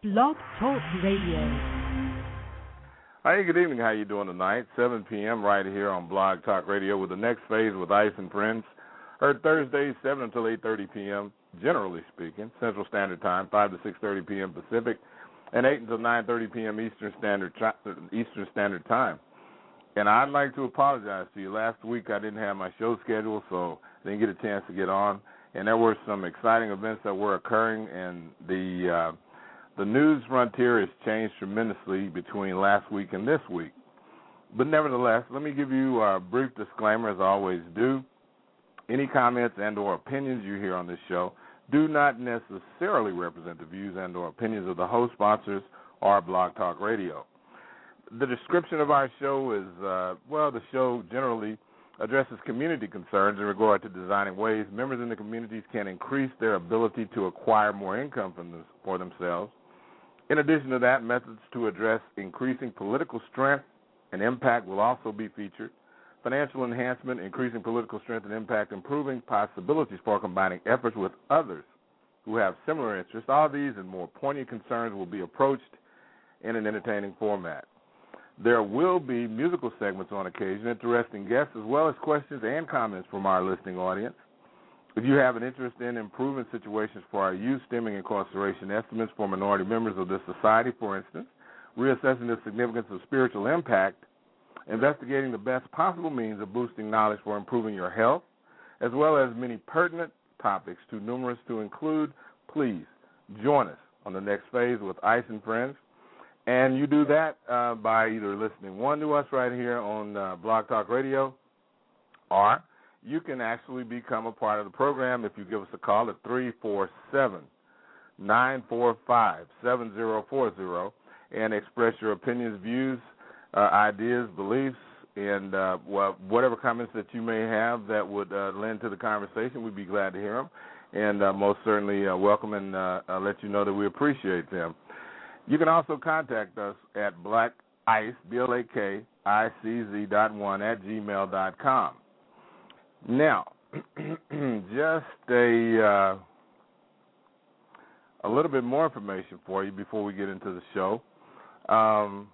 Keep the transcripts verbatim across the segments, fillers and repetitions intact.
Blog Talk Radio. Hi, good evening. How you doing tonight? seven p.m. right here on Blog Talk Radio with the next phase with Ice and Friends. Heard Thursdays, seven until eight thirty p.m., generally speaking, Central Standard Time, five to six thirty p.m. Pacific, and eight until nine thirty p.m. Eastern Standard Eastern Standard Time. And I'd like to apologize to you. Last week I didn't have my show scheduled, so I didn't get a chance to get on. And there were some exciting events that were occurring, and the uh, the news frontier has changed tremendously between last week and this week. But nevertheless, let me give you a brief disclaimer, as I always do. Any comments and or opinions you hear on this show do not necessarily represent the views and or opinions of the host, sponsors, or Blog Talk Radio. The description of our show is, uh, well, the show generally addresses community concerns in regard to designing ways members in the communities can increase their ability to acquire more income from this, for themselves. In addition to that, methods to address increasing political strength and impact will also be featured. Financial enhancement, increasing political strength and impact, improving possibilities for combining efforts with others who have similar interests. All these and more poignant concerns will be approached in an entertaining format. There will be musical segments on occasion, interesting guests, as well as questions and comments from our listening audience. If you have an interest in improving situations for our youth, stemming incarceration estimates for minority members of this society, for instance, reassessing the significance of spiritual impact, investigating the best possible means of boosting knowledge for improving your health, as well as many pertinent topics too numerous to include, please join us on the next phase with Ice and Friends. And you do that uh, by either listening, one, to us right here on uh, Blog Talk Radio, or you can actually become a part of the program if you give us a call at three four seven, nine four five, seven zero four zero and express your opinions, views, uh, ideas, beliefs, and uh, well, whatever comments that you may have that would uh, lend to the conversation. We'd be glad to hear them, and uh, most certainly uh, welcome and uh, uh, let you know that we appreciate them. You can also contact us at blackice, B L A K I C Z dot one at gmail dot com. Now, just a uh, a little bit more information for you before we get into the show. Um,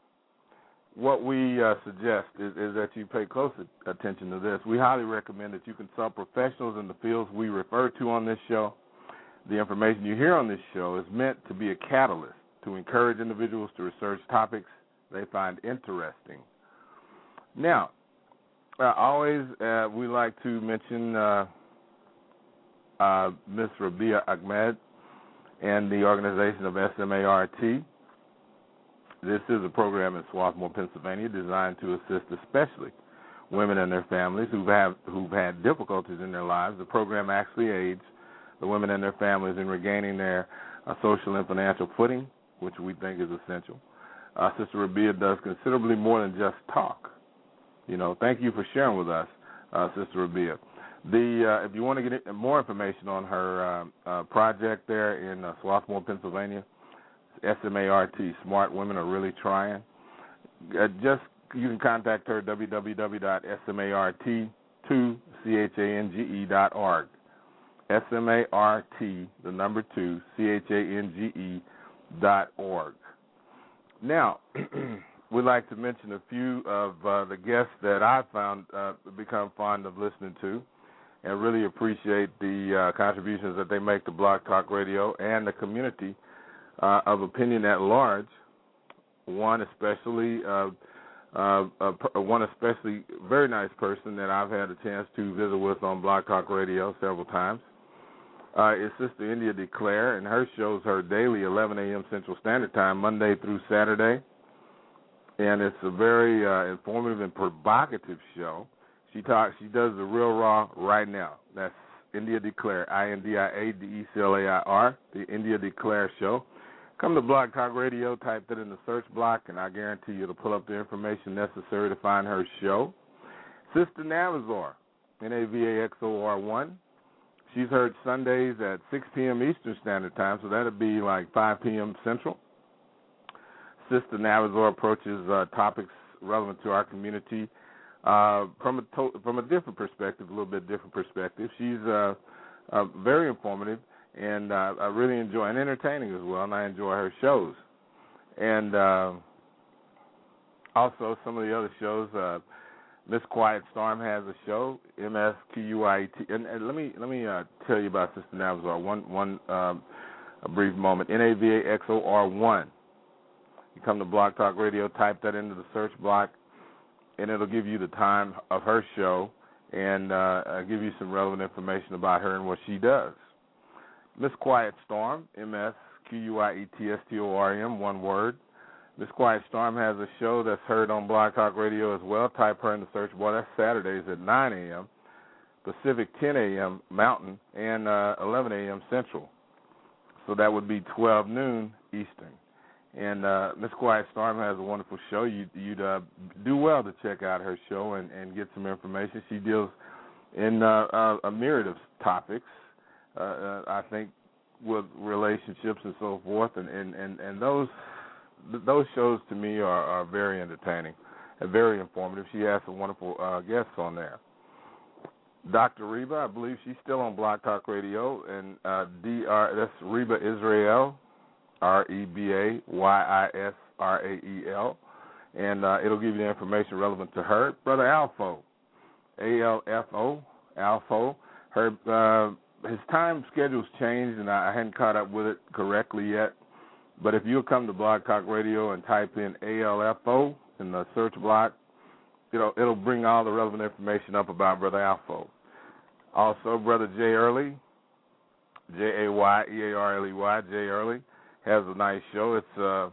what we uh, suggest is, is that you pay close attention to this. We highly recommend that you consult professionals in the fields we refer to on this show. The information you hear on this show is meant to be a catalyst to encourage individuals to research topics they find interesting. Now, uh, always uh, we like to mention uh, uh, Miz Rabia Ahmed and the organization of S M A R T. This is a program in Swarthmore, Pennsylvania, designed to assist especially women and their families who've, have, who've had difficulties in their lives. The program actually aids the women and their families in regaining their uh, social and financial footing, which we think is essential. Uh, Sister Rabia does considerably more than just talk. You know, thank you for sharing with us, uh, Sister Rabia. The uh, if you want to get more information on her uh, uh, project there in uh, Swarthmore, Pennsylvania, S M A R T, Smart Women Are Really Trying. Uh, just you can contact her at w w w dot s m a r t two dot org. S M A R T, the number two, C H A N G E dot org. Now, we'd like to mention a few of uh, the guests that I've found uh, become fond of listening to, and really appreciate the uh, contributions that they make to Blog Talk Radio and the community uh, of opinion at large. One especially, uh, uh, uh, one especially very nice person that I've had a chance to visit with on Blog Talk Radio several times. Uh, is Sister India DeClaire, and her show's her daily eleven a.m. Central Standard Time, Monday through Saturday. And it's a very uh, informative and provocative show. She talks. She does the real raw right now. That's India DeClaire, I N D I A D E C L A I R, the India DeClaire Show. Come to Blog Talk Radio, type that in the search block, and I guarantee you it'll pull up the information necessary to find her show. Sister Navazor, N A V A X O R one. She's heard Sundays at six p.m. Eastern Standard Time, so that would be like five p.m. Central. Sister Navazor approaches uh, topics relevant to our community uh, from a to- from a different perspective, a little bit different perspective. She's uh, uh, very informative and uh, I really enjoy and entertaining as well, and I enjoy her shows. And uh, also some of the other shows. Uh, Miss Quiet Storm has a show, M S Q U I E T. And, and let me let me uh, tell you about Sister Navazar. One one um, a brief moment. N A V A X O R one. You come to Blog Talk Radio, type that into the search block, and it'll give you the time of her show and uh, uh, give you some relevant information about her and what she does. Miss Quiet Storm, M S Q U I E T S T O R M, one word. Miss Quiet Storm has a show that's heard on Blog Talk Radio as well. Type her in the search bar. That's Saturdays at nine a.m. Pacific, ten a.m. Mountain, and uh, eleven a.m. Central. So that would be twelve noon Eastern. And uh, Miss Quiet Storm has a wonderful show. You, you'd uh, do well to check out her show and, and get some information. She deals in uh, uh, a myriad of topics, uh, uh, I think, with relationships and so forth, and, and, and, and those those shows to me are, are very entertaining and very informative. She has some wonderful uh, guests on there. Doctor Reba, I believe she's still on Blog Talk Radio, and uh, D R that's Reba Israel, R E B A Y I S R A E L, and uh, it'll give you the information relevant to her. Brother Alfo, A L F O, Alfo, her uh, his time schedule's changed, and I hadn't caught up with it correctly yet. But if you'll come to Blog Talk Radio and type in A L F O in the search block, it'll it'll bring all the relevant information up about Brother Alfo. Also, Brother Jay Early, J A Y E A R L E Y, Jay Early, has a nice show. It's uh,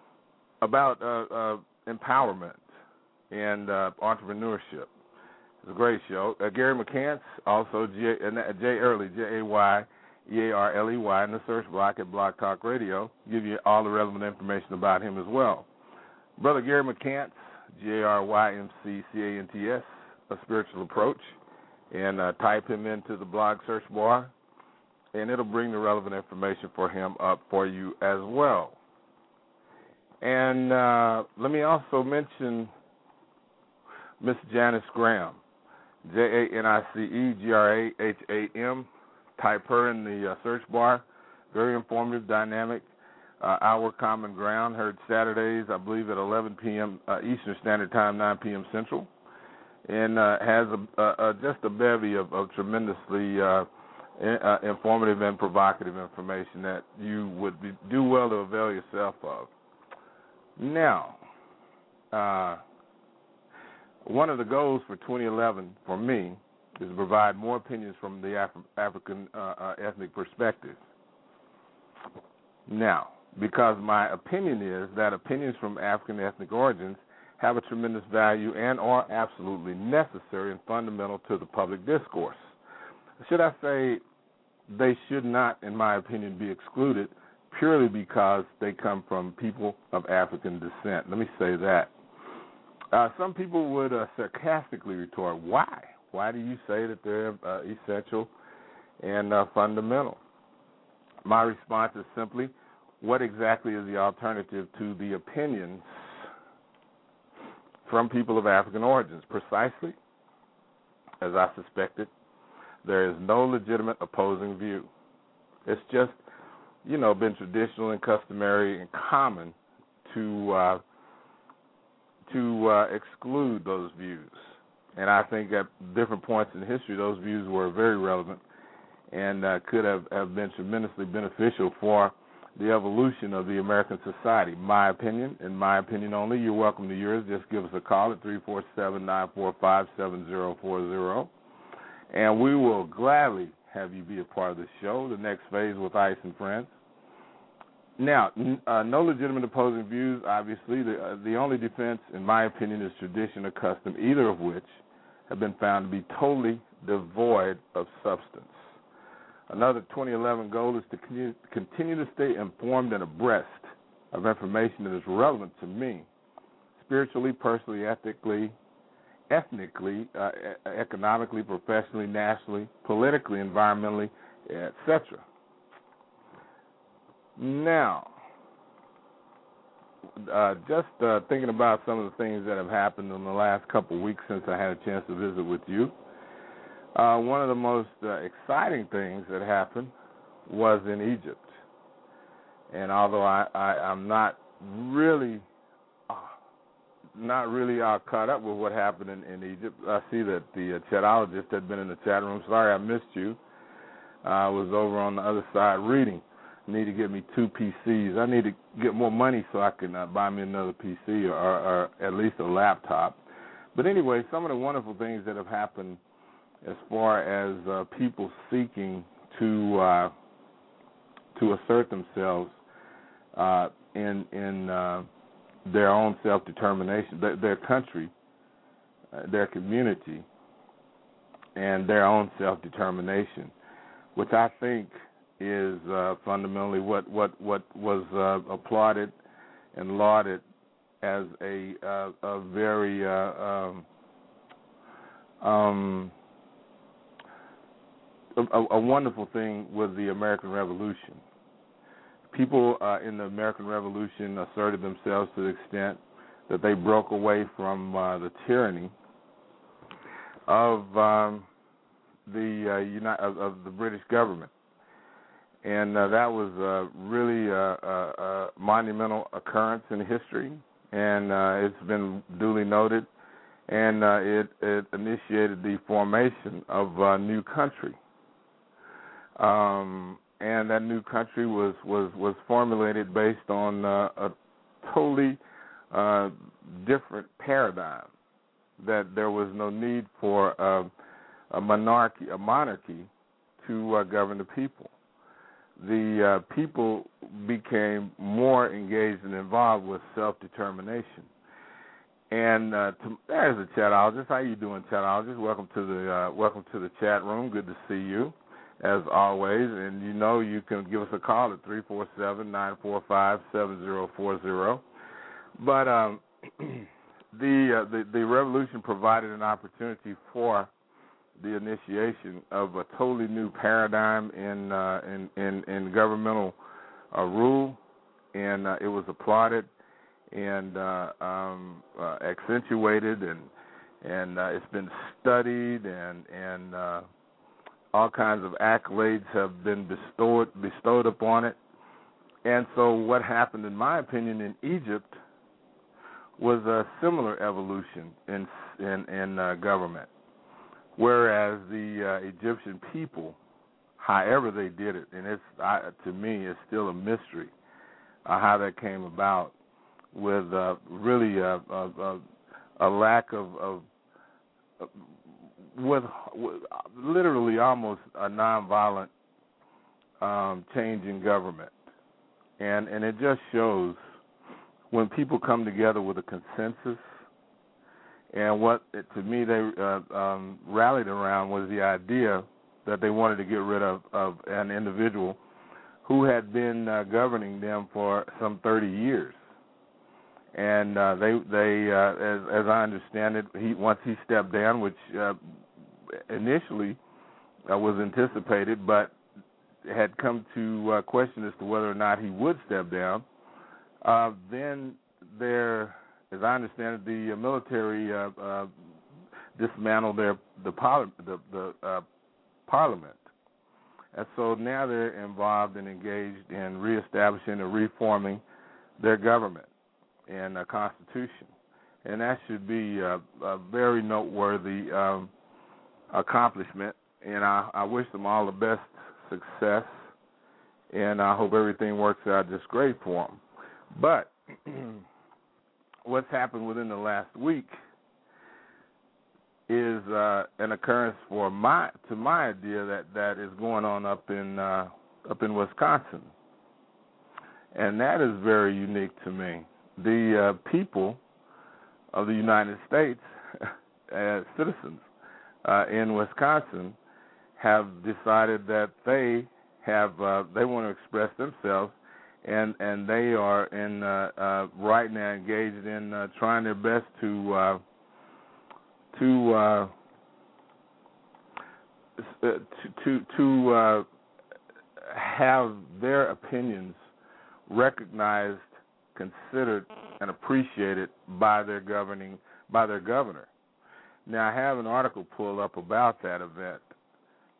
about uh, uh, empowerment and uh, entrepreneurship. It's a great show. Uh, Gary McCants, also J, uh, Jay Early, J A Y E A R L E Y, in the search block at Blog Talk Radio, give you all the relevant information about him as well. Brother Gary McCants, G A R Y M C C A N T S, A Spiritual Approach, and uh, type him into the blog search bar, and it'll bring the relevant information for him up for you as well. And uh, let me also mention Miss Janice Graham, J A N I C E G R A H A M. Type her in the uh, search bar. Very informative, dynamic. Uh, Our Common Ground, heard Saturdays, I believe, at eleven p.m. Uh, Eastern Standard Time, nine p.m. Central, and uh, has a, a, a, just a bevy of, of tremendously uh, in, uh, informative and provocative information that you would be, do well to avail yourself of. Now, uh, one of the goals for twenty eleven for me is to provide more opinions from the Af- African uh, uh, ethnic perspective. Now, because my opinion is that opinions from African ethnic origins have a tremendous value and are absolutely necessary and fundamental to the public discourse. Should I say they should not, in my opinion, be excluded purely because they come from people of African descent. Let me say that. Uh, some people would uh, sarcastically retort, why? Why do you say that they're uh, essential and uh, fundamental? My response is simply, what exactly is the alternative to the opinions from people of African origins? Precisely, as I suspected, there is no legitimate opposing view. It's just, you know, been traditional and customary and common to uh, to uh, exclude those views. And I think at different points in history, those views were very relevant and uh, could have, have been tremendously beneficial for the evolution of the American society. My opinion, and my opinion only. You're welcome to yours. Just give us a call at three four seven, nine four five, seven zero four zero, and we will gladly have you be a part of the show, The Next Phase with Ice and Friends. Now, uh, no legitimate opposing views, obviously. The, uh, the only defense, in my opinion, is tradition or custom, either of which have been found to be totally devoid of substance. Another twenty eleven goal is to continue, continue to stay informed and abreast of information that is relevant to me, spiritually, personally, ethically, ethnically, uh, economically, professionally, nationally, politically, environmentally, et cetera. Now, uh, just uh, thinking about some of the things that have happened in the last couple of weeks since I had a chance to visit with you, uh, one of the most uh, exciting things that happened was in Egypt. And although I, I, I'm not really uh, not really uh, caught up with what happened in, in Egypt, I see that the uh, chatologist had been in the chat room. Sorry I missed you. I was over on the other side reading. I need to get me two P Cs. I need to get more money so I can uh, buy me another P C or, or at least a laptop. But anyway, some of the wonderful things that have happened as far as uh, people seeking to uh, to assert themselves Uh, in in uh, their own self-determination, their, their country, uh, their community, and their own self-determination, which I think is uh, fundamentally what what what was uh, applauded and lauded as a uh, a very uh, um, um, a, a wonderful thing with the American Revolution. People uh, in the American Revolution asserted themselves to the extent that they broke away from uh, the tyranny of um, the uh, Uni- of, of the British government, and uh, that was uh, really a, a, a monumental occurrence in history, and uh, it's been duly noted, and uh, it, it initiated the formation of a new country. Um, And that new country was, was, was formulated based on uh, a totally uh, different paradigm, that there was no need for uh, a monarchy, a monarchy to uh, govern the people. The uh, people became more engaged and involved with self-determination. And uh, to, there's a chatologist. How you doing, chatologist? Welcome to the uh, welcome to the chat room. Good to see you, as always. And you know you can give us a call at three four seven, nine four five, seven zero four zero. But um, the, uh, the the revolution provided an opportunity for the initiation of a totally new paradigm in uh, in, in, in governmental uh, rule, and uh, it was applauded and uh, um, uh, accentuated, and and uh, it's been studied, and and uh, all kinds of accolades have been bestowed bestowed upon it. And so what happened, in my opinion, in Egypt was a similar evolution in in, in uh, government, whereas the uh, Egyptian people, however they did it, and it's I, to me it's still a mystery uh, how that came about, with uh, really a, a, a lack of, of with, with literally almost a nonviolent um, change in government. And and it just shows when people come together with a consensus, and what, it, to me, they uh, um, rallied around was the idea that they wanted to get rid of, of an individual who had been uh, governing them for some thirty years. And uh, they, they, uh, as, as I understand it, he once he stepped down, which uh, initially uh, was anticipated, but had come to uh, question as to whether or not he would step down. Uh, then there, as I understand it, the uh, military uh, uh, dismantled their the, parli- the, the uh, parliament, and so now they're involved and engaged in reestablishing or reforming their government and a constitution, and that should be a, a very noteworthy um, accomplishment. And I, I wish them all the best success, and I hope everything works out just great for them. But what's happened within the last week is uh, an occurrence for my to my idea that, that is going on up in uh, up in Wisconsin, and that is very unique to me. The uh, people of the United States, as citizens uh, in Wisconsin, have decided that they have uh, they want to express themselves, and and they are in uh, uh, right now engaged in uh, trying their best to uh, to, uh, to to to uh, have their opinions recognized, considered, and appreciated by their governing by their governor. Now, I have an article pulled up about that event,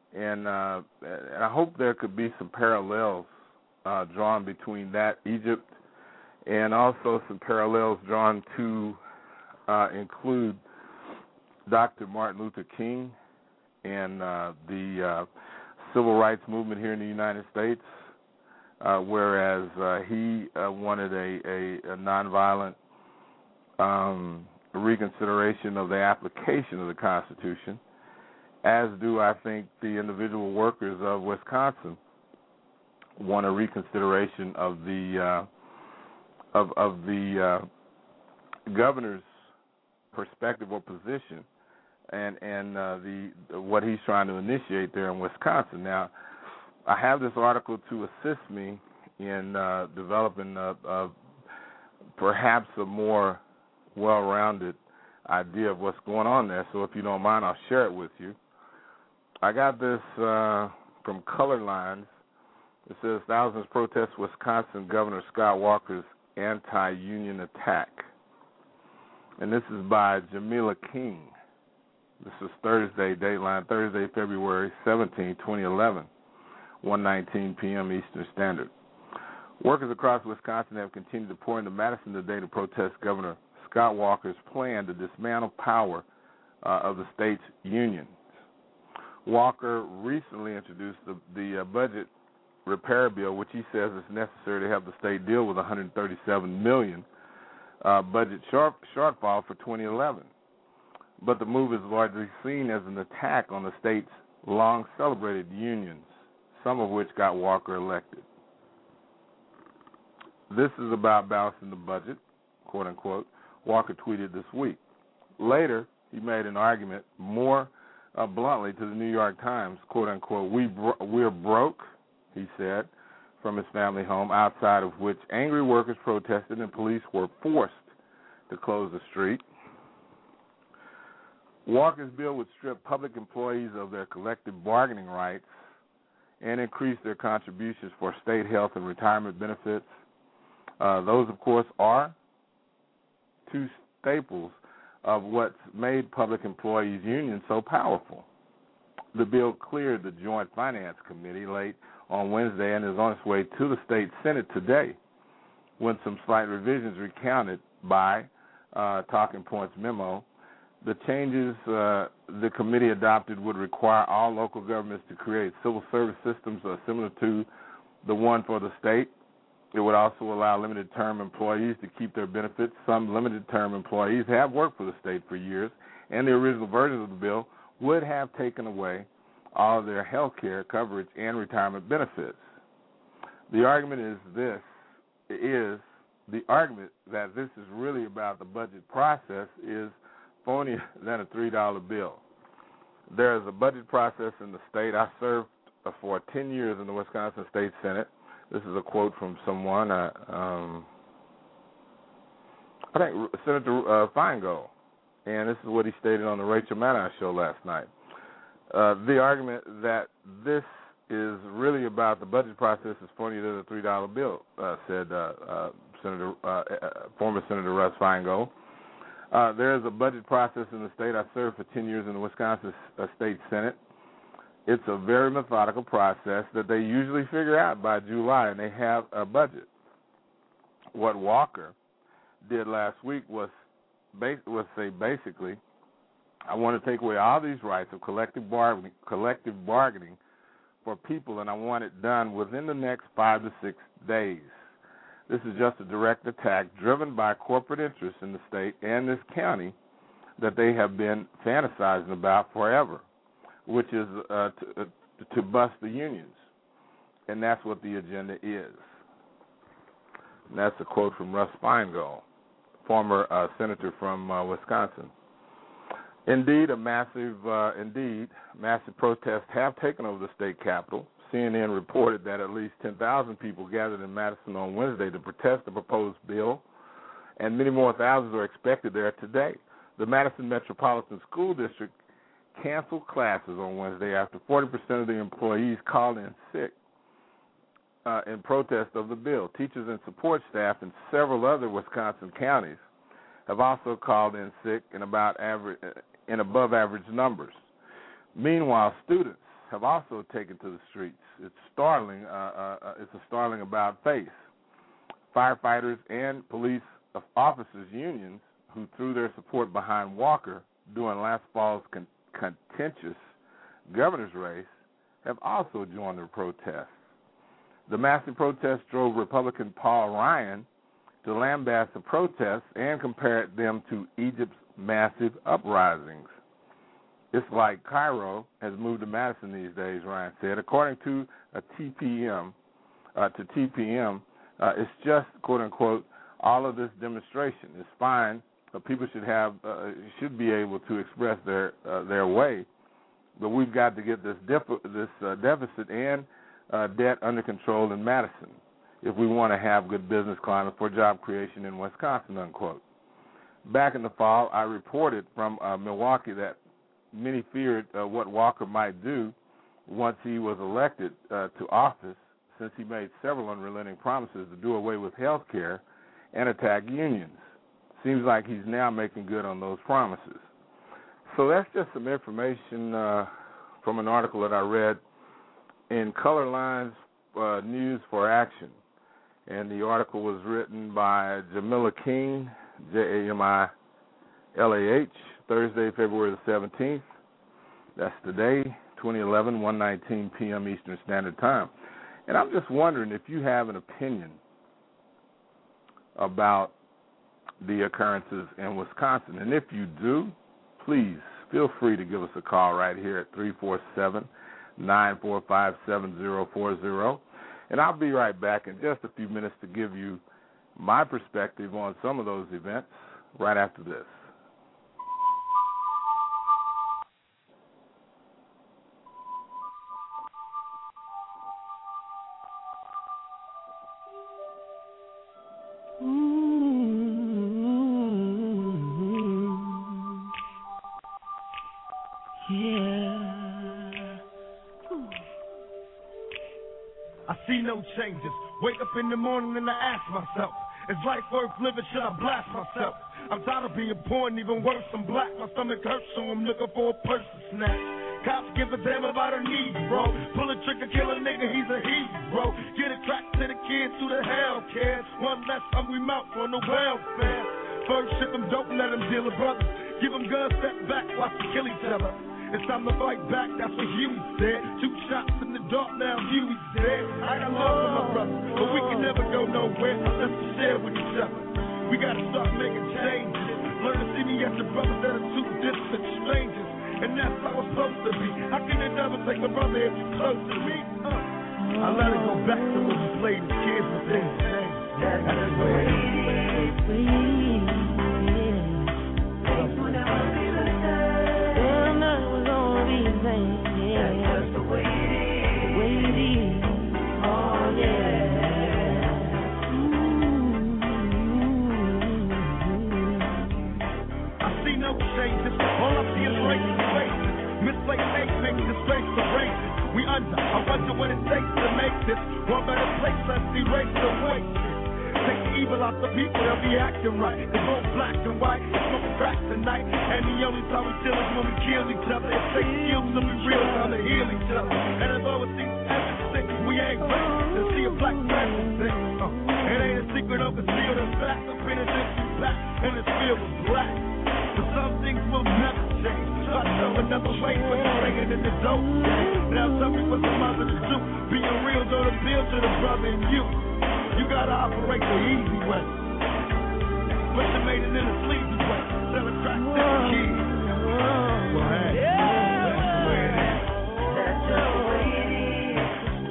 And, uh, and I hope there could be some parallels uh, drawn between that, Egypt, and also some parallels drawn to uh, include Doctor Martin Luther King and uh, the uh, civil rights movement here in the United States, uh, whereas uh, he uh, wanted a, a, a nonviolent um, reconsideration of the application of the Constitution, as do, I think, the individual workers of Wisconsin want a reconsideration of the uh, of of the uh, governor's perspective or position, and and uh, the what he's trying to initiate there in Wisconsin. Now, I have this article to assist me in uh, developing a, a, perhaps a more well-rounded idea of what's going on there. So if you don't mind, I'll share it with you. I got this uh, from Color Lines. It says, thousands protest Wisconsin Governor Scott Walker's anti-union attack. And this is by Jamila King. This is Thursday, Dateline, Thursday, February seventeenth, twenty eleven, one nineteen p.m. Eastern Standard. Workers across Wisconsin have continued to pour into Madison today to protest Governor Scott Walker's plan to dismantle power uh, of the state's unions. Walker recently introduced the, the uh, budget repair bill, which he says is necessary to help the state deal with one hundred thirty-seven million dollars uh, budget short, shortfall for twenty eleven. But the move is largely seen as an attack on the state's long-celebrated unions, some of which got Walker elected. This is about balancing the budget, quote-unquote, Walker tweeted this week. Later, he made an argument more uh, bluntly to the New York Times, quote-unquote, we bro- we're broke, he said, from his family home, outside of which angry workers protested and police were forced to close the street. Walker's bill would strip public employees of their collective bargaining rights and increase their contributions for state health and retirement benefits. Uh, those, of course, are two staples of what's made public employees' unions so powerful. The bill cleared the Joint Finance Committee late on Wednesday and is on its way to the state Senate today, when some slight revisions recounted by uh, Talking Points memo. The changes uh, the committee adopted would require all local governments to create civil service systems uh, similar to the one for the state. It would also allow limited-term employees to keep their benefits. Some limited-term employees have worked for the state for years, and the original version of the bill would have taken away all of their health care coverage and retirement benefits. The argument is this, is the argument that this is really about the budget process is phonier than a three dollar bill. There is a budget process in the state. I served uh, for ten years in the Wisconsin State Senate. This is a quote from someone, uh, um, I think Senator uh, Feingold, and this is what he stated on the Rachel Maddow show last night. Uh, the argument that this is really about the budget process is phonier than a three dollar bill, uh, said uh, uh, Senator, uh, uh, former Senator Russ Feingold. Uh, there is a budget process in the state. I served for ten years in the Wisconsin uh, State Senate. It's a very methodical process that they usually figure out by July, and they have a budget. What Walker did last week was, was say basically, I want to take away all these rights of collective bargaining, collective bargaining for people, and I want it done within the next five to six days. This is just a direct attack driven by corporate interests in the state and this county that they have been fantasizing about forever, which is uh, to, uh, to bust the unions. And that's what the agenda is. And that's a quote from Russ Feingold, former uh, senator from uh, Wisconsin. Indeed, a massive, uh, indeed, massive protests have taken over the state capitol. C N N reported that at least ten thousand people gathered in Madison on Wednesday to protest the proposed bill, and many more thousands are expected there today. The Madison Metropolitan School District canceled classes on Wednesday after forty percent of the employees called in sick uh, in protest of the bill. Teachers and support staff in several other Wisconsin counties have also called in sick in about average, in above average numbers. Meanwhile, students have also taken to the streets. It's startling. Uh, uh, it's a startling about face. Firefighters and police officers unions who threw their support behind Walker during last fall's con- contentious governor's race have also joined the protests. The massive protest drove Republican Paul Ryan to lambast the protests and compared them to Egypt's massive uprisings. It's like Cairo has moved to Madison these days, Ryan said. According to a T P M, uh, to T P M, uh, it's just, quote unquote, all of this demonstration. It's fine, but people should have uh, should be able to express their uh, their way. But we've got to get this def- this uh, deficit and uh, debt under control in Madison if we want to have good business climate for job creation in Wisconsin, unquote. Back in the fall, I reported from uh, Milwaukee that many feared uh, what Walker might do once he was elected uh, to office, since he made several unrelenting promises to do away with health care and attack unions. Seems like he's now making good on those promises. So that's just some information uh, from an article that I read in Color Lines uh, News for Action. And the article was written by Jamila King, J A M I L A H, Thursday, February the seventeenth. That's today, twenty eleven, one nineteen p.m. Eastern Standard Time. And I'm just wondering if you have an opinion about the occurrences in Wisconsin. And if you do, please feel free to give us a call right here at three four seven, nine four five, seven zero four zero. And I'll be right back in just a few minutes to give you my perspective on some of those events right after this. Changes. Wake up in the morning and I ask myself, is life worth living? Should I blast myself? I'm tired of being poor and even worse, I'm black. My stomach hurts, so I'm looking for a purse to snatch. Cops give a damn about a need, bro. Pull a trigger, kill a nigga, he's a hero. Get a crack to the kids who the hell cares. One less hungry mouth on the welfare. First ship them dope, let them deal with brothers. Give them guns, step back, watch them kill each other. It's time to fight back, that's what Huey said. Two shots in the dark, now Huey said. I got love for my brothers, but we can never go nowhere unless we share with each other. We gotta start making changes. Learn to see me as a brother that are two distant strangers. And that's how it's supposed to be. How can they never take my brother if you're close to me? Uh, I let it go back to when we played as kids, but things changed. That's the way it is. We under, I wonder what it takes to make this one better place. Let's erase the waste. Take the evil out the people, they'll be acting right. It's both black and white, it's smoking crack tonight. And the only time we chill is when we kill each other. It takes skills to be real, time to heal each other. And although it seems everything, we ain't ready to see a black president. Uh, it ain't a secret or concealed, the fact of penitentiary back, and it's filled with black. But some things will never change. So I show another way when you're bringing in the dope. Now tell me what's the mother to do. Being real, go to build to the brother in you. You gotta operate the easy way. But you made it in a sleazy way. Sell a crack to the kids. Well, hey, that's the way it is. That's just the way it is.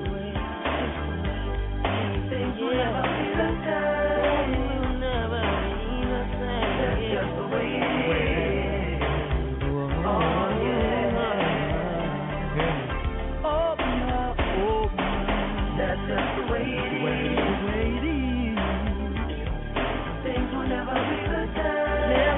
Things will never be the same. Never be the same. That's just the way it is. Oh, yeah. Open up, open up. That's just the way it is. Things will never be the same.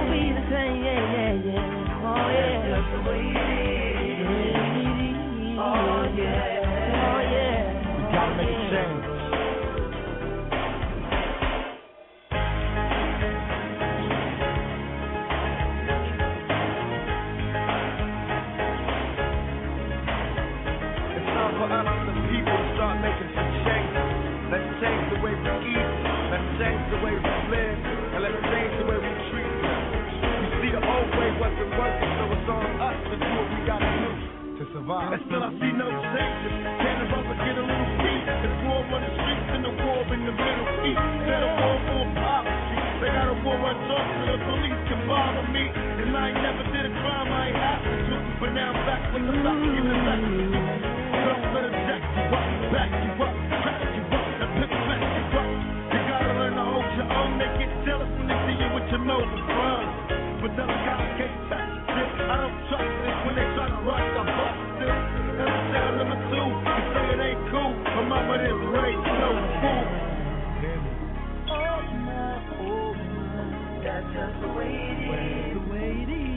way we live, and let's change the way we treat each other. You see, the old way wasn't working, so it's on us to do what we gotta do to survive. And still I see no changes. Can the rubber get a little peace? There's war on the streets and the war in the Middle East. There's a war for poverty. They got a war on drugs so the police can bother me. And I ain't never did a crime I ain't have to do. But now I'm back with the luck in the back to do. Don't let them jack you up, back you up, crack you up, and pick back you up. You gotta learn to hold your own. They get jealous when they see you with your nose in front. But then I gotta get back. I don't trust this when they try to rush the bus. And I'm down number two. You say it ain't cool. My mama didn't raise no fool. Oh my, oh my, that's just the way it is. The way it is.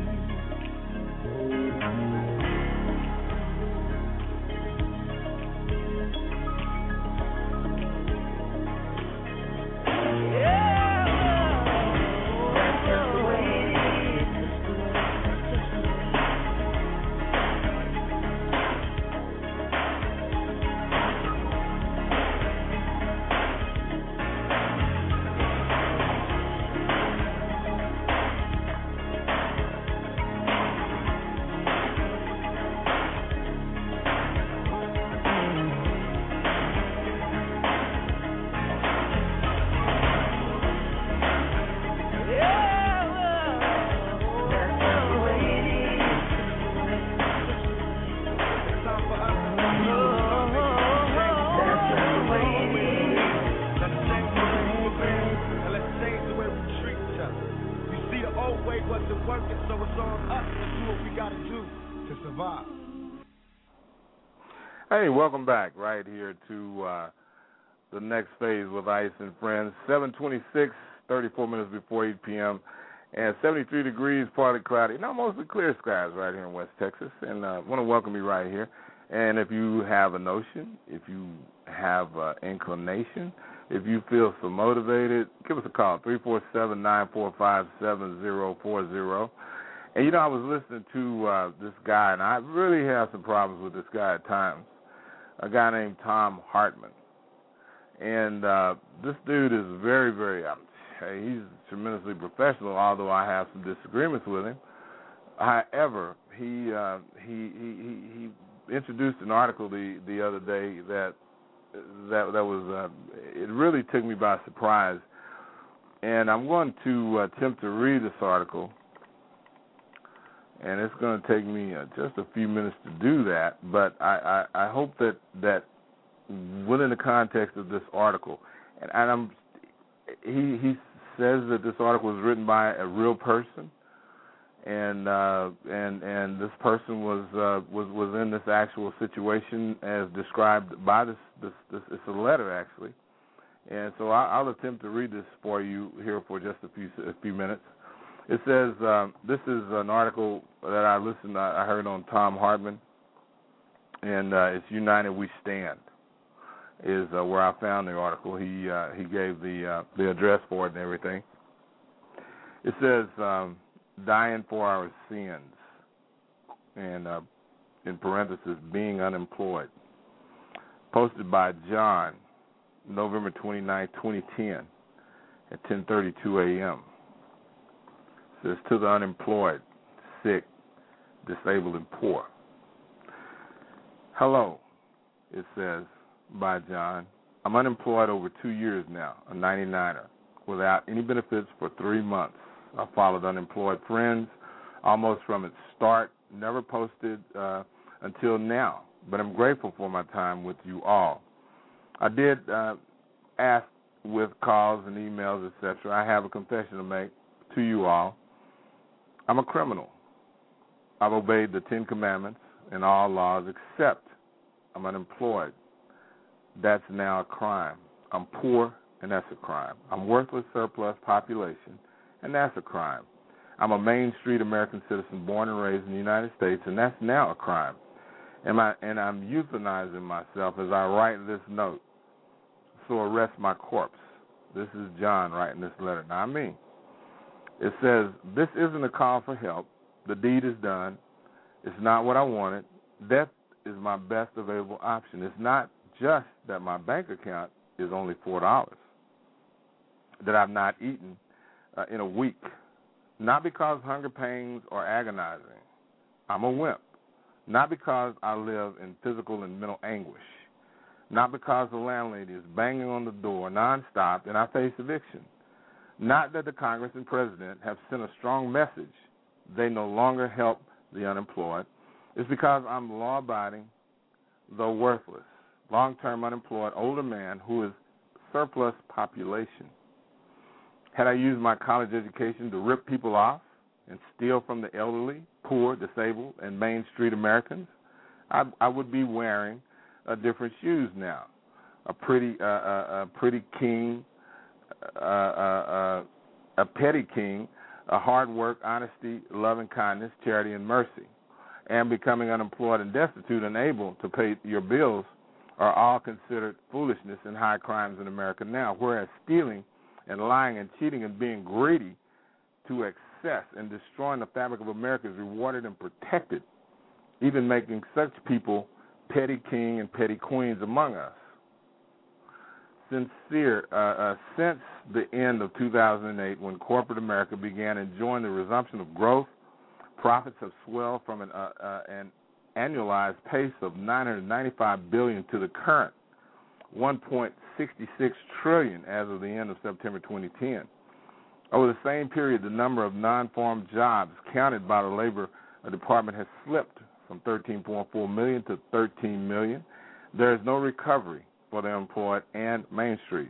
Hey, welcome back right here to uh, the next phase with Ice and Friends. seven twenty-six, thirty-four minutes before eight p.m. and seventy-three degrees, partly cloudy. Now mostly clear skies right here in West Texas. And I uh, want to welcome you right here. And if you have a notion, if you have uh, inclination, if you feel so motivated, give us a call, three four seven, nine four five, seven zero four zero. And, you know, I was listening to uh, this guy, and I really have some problems with this guy at times. A guy named Thom Hartmann. And uh, this dude is very, very, um, he's tremendously professional, although I have some disagreements with him. However, he uh, he, he he he introduced an article the, the other day that that that was, uh, it really took me by surprise. And I'm going to attempt to read this article. And it's going to take me uh, just a few minutes to do that, but I, I, I hope that, that within the context of this article, and, and I'm, he he says that this article was written by a real person, and uh, and and this person was uh, was was in this actual situation as described by this this, this it's a letter actually, and so I, I'll attempt to read this for you here for just a few a few minutes. It says, um, this is an article that I listened, I heard on Thom Hartmann, and uh, it's United We Stand, is uh, where I found the article. He uh, he gave the uh, the address for it and everything. It says, um, dying for our sins, and uh, in parentheses, being unemployed. Posted by John, November twenty-ninth, twenty ten, at ten thirty-two a.m. Says, to the unemployed, sick, disabled, and poor. Hello, it says, by John. I'm unemployed over two years now, a ninety-niner, without any benefits for three months. I followed Unemployed Friends almost from its start, never posted uh, until now, but I'm grateful for my time with you all. I did uh, ask with calls and emails, et cetera. I have a confession to make to you all. I'm a criminal. I've obeyed the Ten Commandments and all laws except I'm unemployed. That's now a crime. I'm poor, and that's a crime. I'm worthless surplus population, and that's a crime. I'm a Main Street American citizen born and raised in the United States, and that's now a crime. And, I, and I'm euthanizing myself as I write this note. So arrest my corpse. This is John writing this letter, not me. It says, this isn't a call for help. The deed is done. It's not what I wanted. Death is my best available option. It's not just that my bank account is only four dollars. that I've not eaten uh, in a week, not because hunger pains are agonizing. I'm a wimp. Not because I live in physical and mental anguish. Not because the landlady is banging on the door nonstop and I face eviction. Not that the Congress and President have sent a strong message they no longer help the unemployed. It's because I'm law-abiding, though worthless, long-term unemployed older man who is surplus population. Had I used my college education to rip people off and steal from the elderly, poor, disabled, and Main Street Americans, I, I would be wearing uh, different shoes now. A pretty, uh, uh, a pretty king, uh, uh, uh, a petty king, a hard work, honesty, love and kindness, charity and mercy, and becoming unemployed and destitute, unable to pay your bills, are all considered foolishness and high crimes in America now, whereas stealing and lying and cheating and being greedy to excess and destroying the fabric of America is rewarded and protected, even making such people petty king and petty queens among us. Sincere, uh, uh, since the end of two thousand eight, when corporate America began enjoying the resumption of growth, profits have swelled from an, uh, uh, an annualized pace of nine hundred ninety-five billion dollars to the current one point six six trillion dollars as of the end of September twenty ten. Over the same period, the number of non-farm jobs counted by the Labor Department has slipped from thirteen point four million to thirteen million. There is no recovery for the unemployed and Main Street.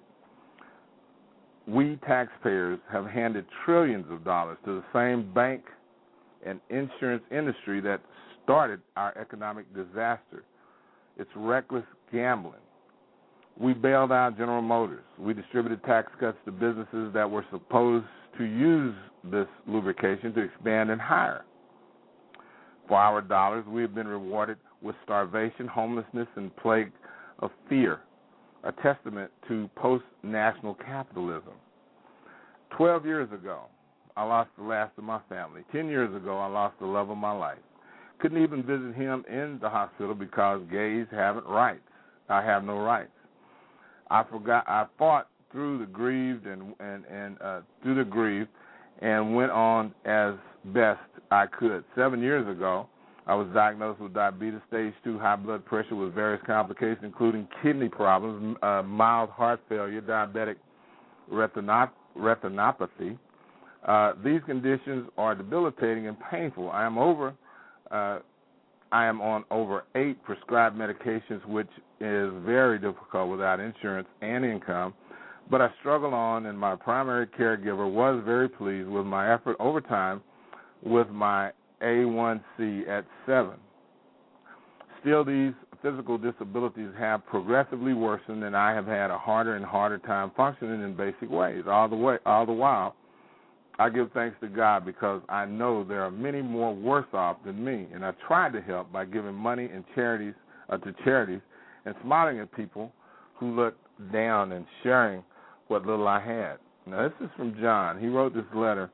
We taxpayers have handed trillions of dollars to the same bank and insurance industry that started our economic disaster. It's reckless gambling. We bailed out General Motors. We distributed tax cuts to businesses that were supposed to use this lubrication to expand and hire. For our dollars, we have been rewarded with starvation, homelessness, and plague of fear, a testament to post-national capitalism. Twelve years ago, I lost the last of my family. Ten years ago, I lost the love of my life. Couldn't even visit him in the hospital because gays haven't rights. I have no rights. I forgot. I fought through the grieved and and and uh, through the grief, and went on as best I could. Seven years ago, I was diagnosed with diabetes, stage two, high blood pressure with various complications, including kidney problems, uh, mild heart failure, diabetic retinop- retinopathy. Uh, these conditions are debilitating and painful. I am over. Uh, I am on over eight prescribed medications, which is very difficult without insurance and income. But I struggle on, and my primary caregiver was very pleased with my effort over time with my A one C at seven. Still, these physical disabilities have progressively worsened, and I have had a harder and harder time functioning in basic ways. All the way, all the while, I give thanks to God because I know there are many more worse off than me, and I tried to help by giving money and charities uh, to charities and smiling at people who looked down and sharing what little I had. Now, this is from John. He wrote this letter.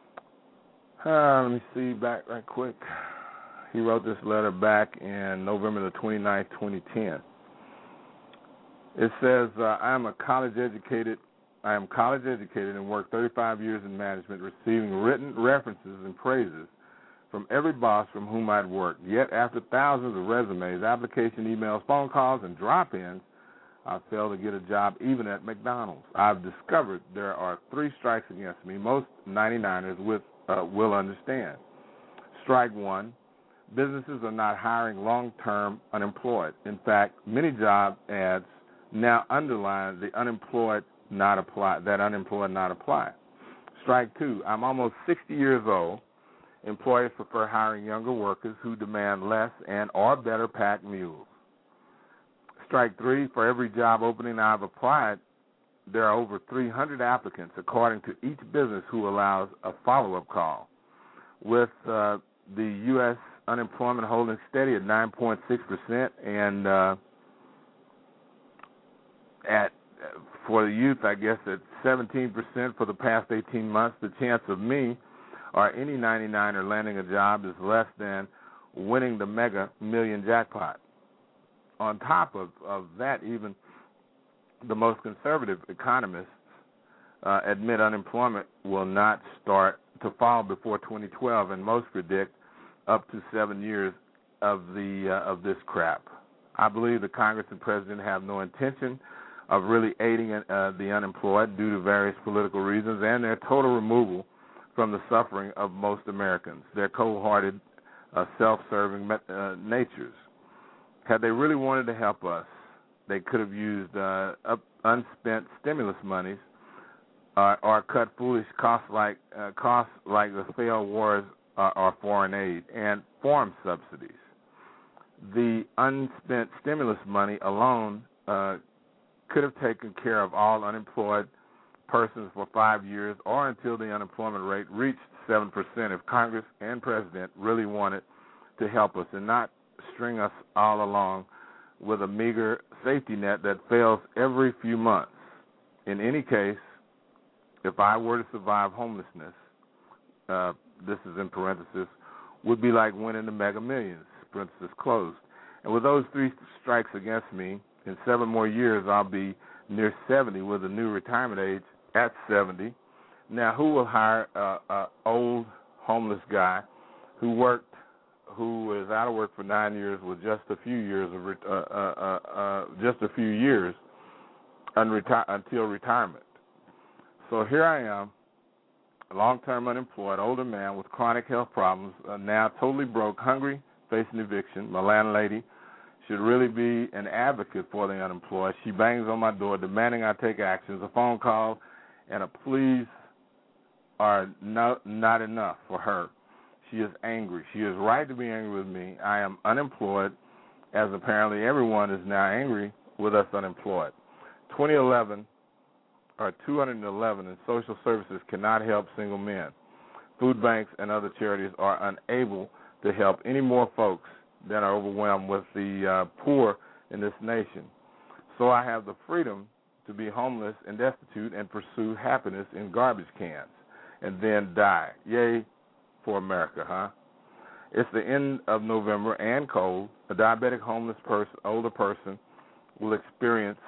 Uh, let me see back right quick. He wrote this letter back in November the twenty-ninth, twenty ten. It says, uh, I am a college-educated I am college educated and worked thirty-five years in management, receiving written references and praises from every boss from whom I'd worked. Yet after thousands of resumes, application emails, phone calls, and drop-ins, I failed to get a job even at McDonald's. I've discovered there are three strikes against me. Most ninety-niners with, uh, will understand. Strike one, businesses are not hiring long-term unemployed. In fact, many job ads now underline the unemployed not apply, that unemployed not apply. Strike two, I'm almost sixty years old. Employers prefer hiring younger workers who demand less and or better packed mules. Strike three, for every job opening I've applied, there are over three hundred applicants, according to each business who allows a follow-up call. With uh, the U S unemployment holding steady at nine point six percent and uh, at for the youth, I guess, at seventeen percent for the past eighteen months, the chance of me or any ninety-niner landing a job is less than winning the mega million jackpot. On top of, of that, even the most conservative economists uh, admit unemployment will not start to fall before twenty twelve, and most predict up to seven years of the uh, of this crap. I believe the Congress and President have no intention of really aiding uh, the unemployed due to various political reasons and their total removal from the suffering of most Americans, their cold-hearted, uh, self-serving uh, natures. Had they really wanted to help us, they could have used uh, up unspent stimulus monies uh, or cut foolish costs like uh, costs like the failed wars uh, or foreign aid and farm subsidies. The unspent stimulus money alone uh, could have taken care of all unemployed persons for five years or until the unemployment rate reached seven percent if Congress and President really wanted to help us and not string us all along with a meager safety net that fails every few months. In any case, if I were to survive homelessness, uh, this is in parentheses, would be like winning the Mega Millions, parentheses closed. And with those three strikes against me, in seven more years I'll be near seventy with a new retirement age at seventy. Now, who will hire an old homeless guy who worked, who is out of work for nine years with just a few years of uh, uh, uh, uh, just a few years unreti- until retirement? So here I am, a long-term unemployed, older man with chronic health problems, uh, now totally broke, hungry, facing eviction. My landlady should really be an advocate for the unemployed. She bangs on my door demanding I take actions. A phone call and a please are no, not enough for her. She is angry. She is right to be angry with me. I am unemployed, as apparently everyone is now angry with us unemployed. twenty eleven or two hundred eleven and social services cannot help single men. Food banks and other charities are unable to help any more folks that are overwhelmed with the uh, poor in this nation. So I have the freedom to be homeless and destitute and pursue happiness in garbage cans and then die. Yay for America, huh? It's the end of November and cold. A diabetic homeless person, older person, will experience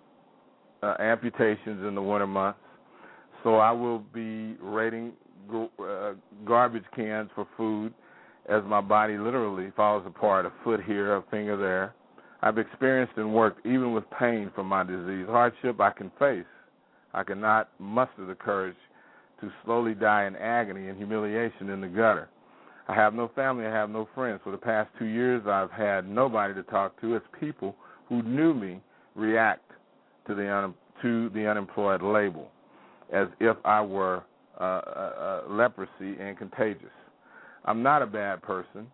uh, amputations in the winter months. So I will be raiding uh, garbage cans for food as my body literally falls apart, a foot here, a finger there. I've experienced and worked even with pain from my disease. Hardship I can face. I cannot muster the courage to slowly die in agony and humiliation in the gutter. I have no family. I have no friends. For the past two years, I've had nobody to talk to as people who knew me react to the un- to the unemployed label as if I were uh, uh, uh, leprosy and contagious. I'm not a bad person.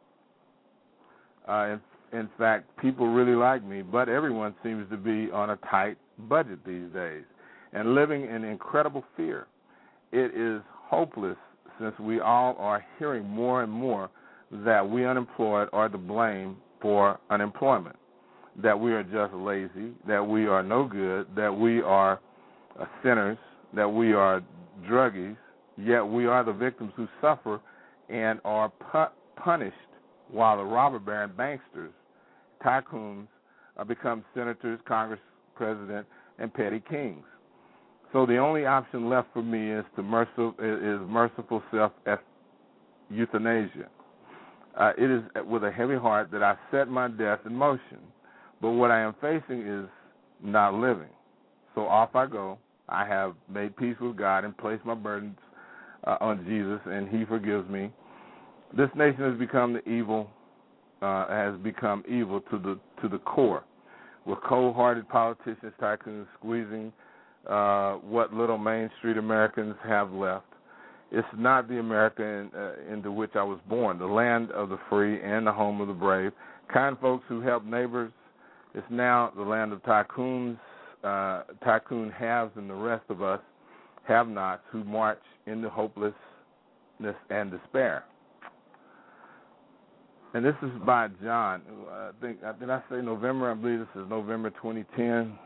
Uh, in, in fact, people really like me, but everyone seems to be on a tight budget these days and living in incredible fear. It is hopeless since we all are hearing more and more that we unemployed are to blame for unemployment, that we are just lazy, that we are no good, that we are uh, sinners, that we are druggies, yet we are the victims who suffer and are pu- punished while the robber baron banksters, tycoons, uh, become senators, Congress, president, and petty kings. So the only option left for me is to merciful is merciful self-euthanasia. Uh, it is with a heavy heart that I set my death in motion, but what I am facing is not living. So off I go. I have made peace with God and placed my burdens uh, on Jesus, and He forgives me. This nation has become the evil, uh, has become evil to the to the core, with cold-hearted politicians, tycoons squeezing uh, what little Main Street Americans have left. It's not the America in, uh, into which I was born, the land of the free and the home of the brave, kind folks who help neighbors. It's now the land of tycoons, uh, tycoon haves, and the rest of us have-nots who march into hopelessness and despair. And this is by John. I think did I say November? I believe this is November twenty ten.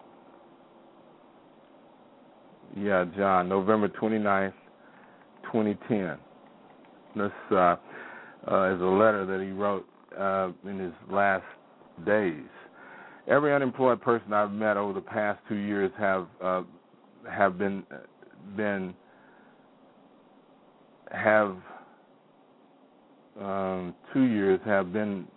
Yeah, John, November twenty-ninth, twenty ten. This uh, uh, is a letter that he wrote uh, in his last days. Every unemployed person I've met over the past two years have uh, have been been have um, two years have been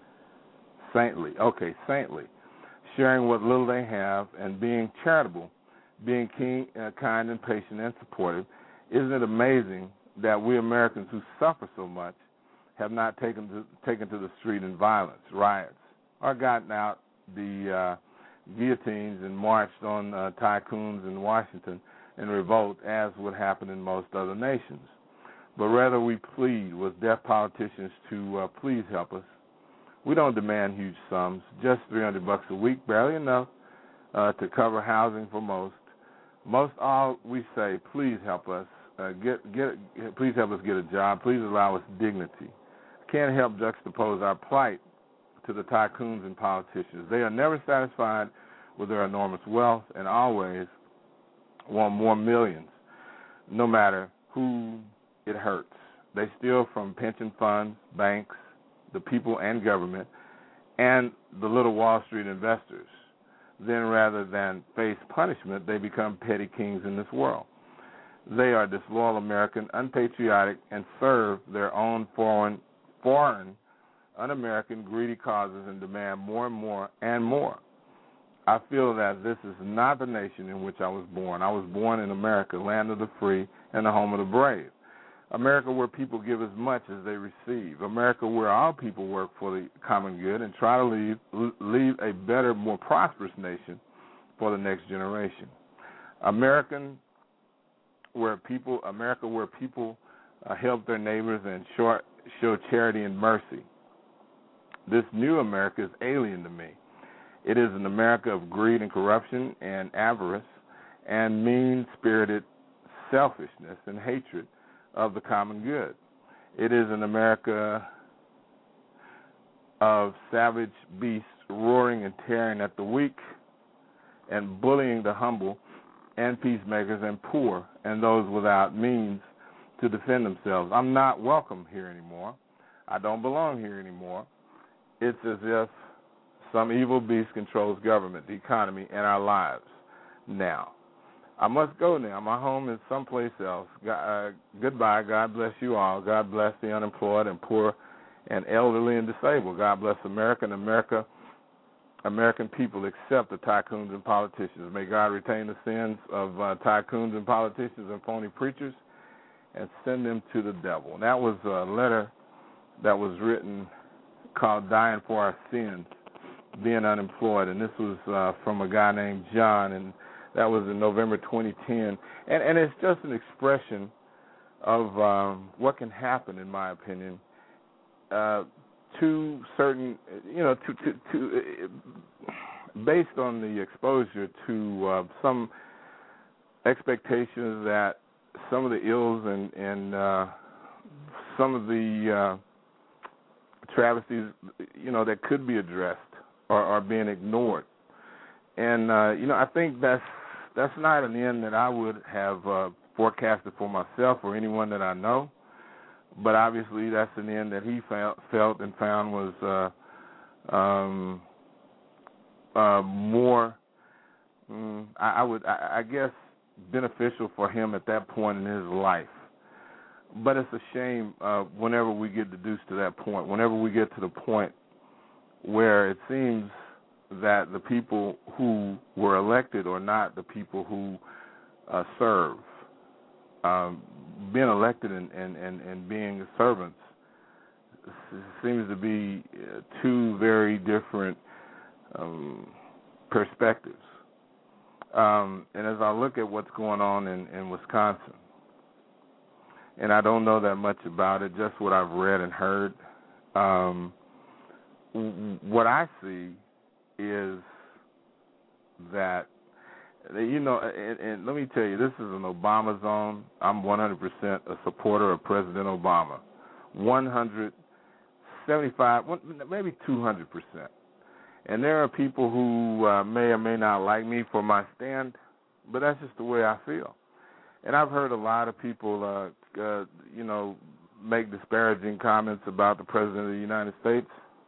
saintly. Okay, saintly, sharing what little they have and being charitable, being keen, uh, kind and patient and supportive. Isn't it amazing that we Americans who suffer so much have not taken to, taken to the street in violence, riots, or gotten out the uh, guillotines and marched on uh, tycoons in Washington in revolt, as would happen in most other nations. But rather we plead with deaf politicians to uh, please help us. We don't demand huge sums, just three hundred bucks a week, barely enough uh, to cover housing for most. Most all we say, please help us. Uh, get get. Please help us get a job. Please allow us dignity. Can't help juxtapose our plight to the tycoons and politicians. They are never satisfied with their enormous wealth and always want more millions, no matter who it hurts. They steal from pension funds, banks, the people and government, and the little Wall Street investors. Then rather than face punishment, they become petty kings in this world. They are disloyal American, unpatriotic, and serve their own foreign, foreign, un-American, greedy causes and demand more and more and more. I feel that this is not the nation in which I was born. I was born in America, land of the free and the home of the brave. America where people give as much as they receive. America where all people work for the common good and try to leave, leave a better, more prosperous nation for the next generation. American where people, America where people uh, help their neighbors and short, show charity and mercy. This new America is alien to me. It is an America of greed and corruption and avarice and mean-spirited selfishness and hatred of the common good. It is an America of savage beasts roaring and tearing at the weak and bullying the humble and peacemakers and poor and those without means to defend themselves. I'm not welcome here anymore. I don't belong here anymore. It's as if some evil beast controls government, the economy, and our lives now. I must go now. My home is someplace else. God, uh, goodbye. God bless you all. God bless the unemployed and poor and elderly and disabled. God bless America and America, American people, except the tycoons and politicians. May God retain the sins of uh, tycoons and politicians and phony preachers and send them to the devil. And that was a letter that was written called Dying for Our Sins, Being Unemployed. And this was uh, from a guy named John, and that was in November twenty ten. And, and it's just an expression of um, what can happen, in my opinion, uh, to certain, you know, to, to, to uh, based on the exposure to uh, some expectations that some of the ills and, and uh, some of the uh, travesties, you know, that could be addressed are, are being ignored. And, uh, you know, I think that's that's not an end that I would have uh, forecasted for myself or anyone that I know. But obviously that's an end that he felt, felt and found was uh, um, uh, more, um, I, I would, I, I guess, beneficial for him at that point in his life. But it's a shame uh, whenever we get reduced to that point, whenever we get to the point where it seems that the people who were elected are not the people who uh, serve. Um, being elected and, and, and, and being servants seems to be two very different um, perspectives. Um, and as I look at what's going on in, in Wisconsin, and I don't know that much about it, just what I've read and heard, um, what I see is that, you know, and, and let me tell you, this is an Obama zone. I'm one hundred percent a supporter of President Obama, one hundred seventy-five, maybe two hundred percent. And there are people who uh, may or may not like me for my stand, but that's just the way I feel. And I've heard a lot of people, uh, uh, you know, make disparaging comments about the President of the United States.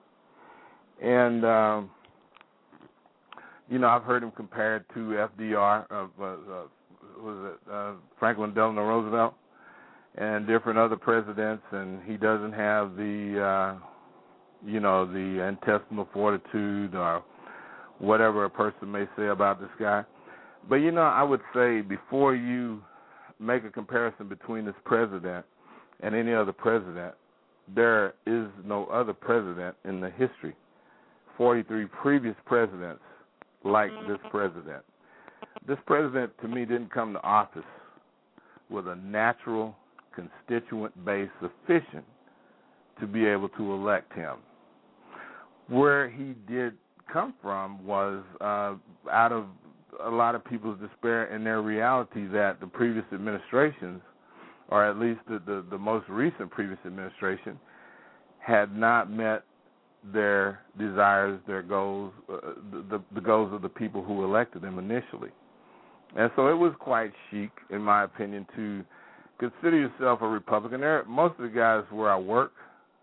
And, um, you know, I've heard him compared to F D R, uh, uh, was it uh, Franklin Delano Roosevelt and different other presidents, and he doesn't have the, uh, you know, the intestinal fortitude or whatever a person may say about this guy. But, you know, I would say before you make a comparison between this president and any other president, there is no other president in the history, forty-three previous presidents like this president. This president, to me, didn't come to office with a natural constituent base sufficient to be able to elect him. Where he did come from was uh, out of a lot of people's despair and their reality that the previous administrations, or at least the, the, the most recent previous administration, had not met their desires, their goals, uh, the, the goals of the people who elected them initially. And so it was quite chic, in my opinion, to consider yourself a Republican. There, most of the guys where I work,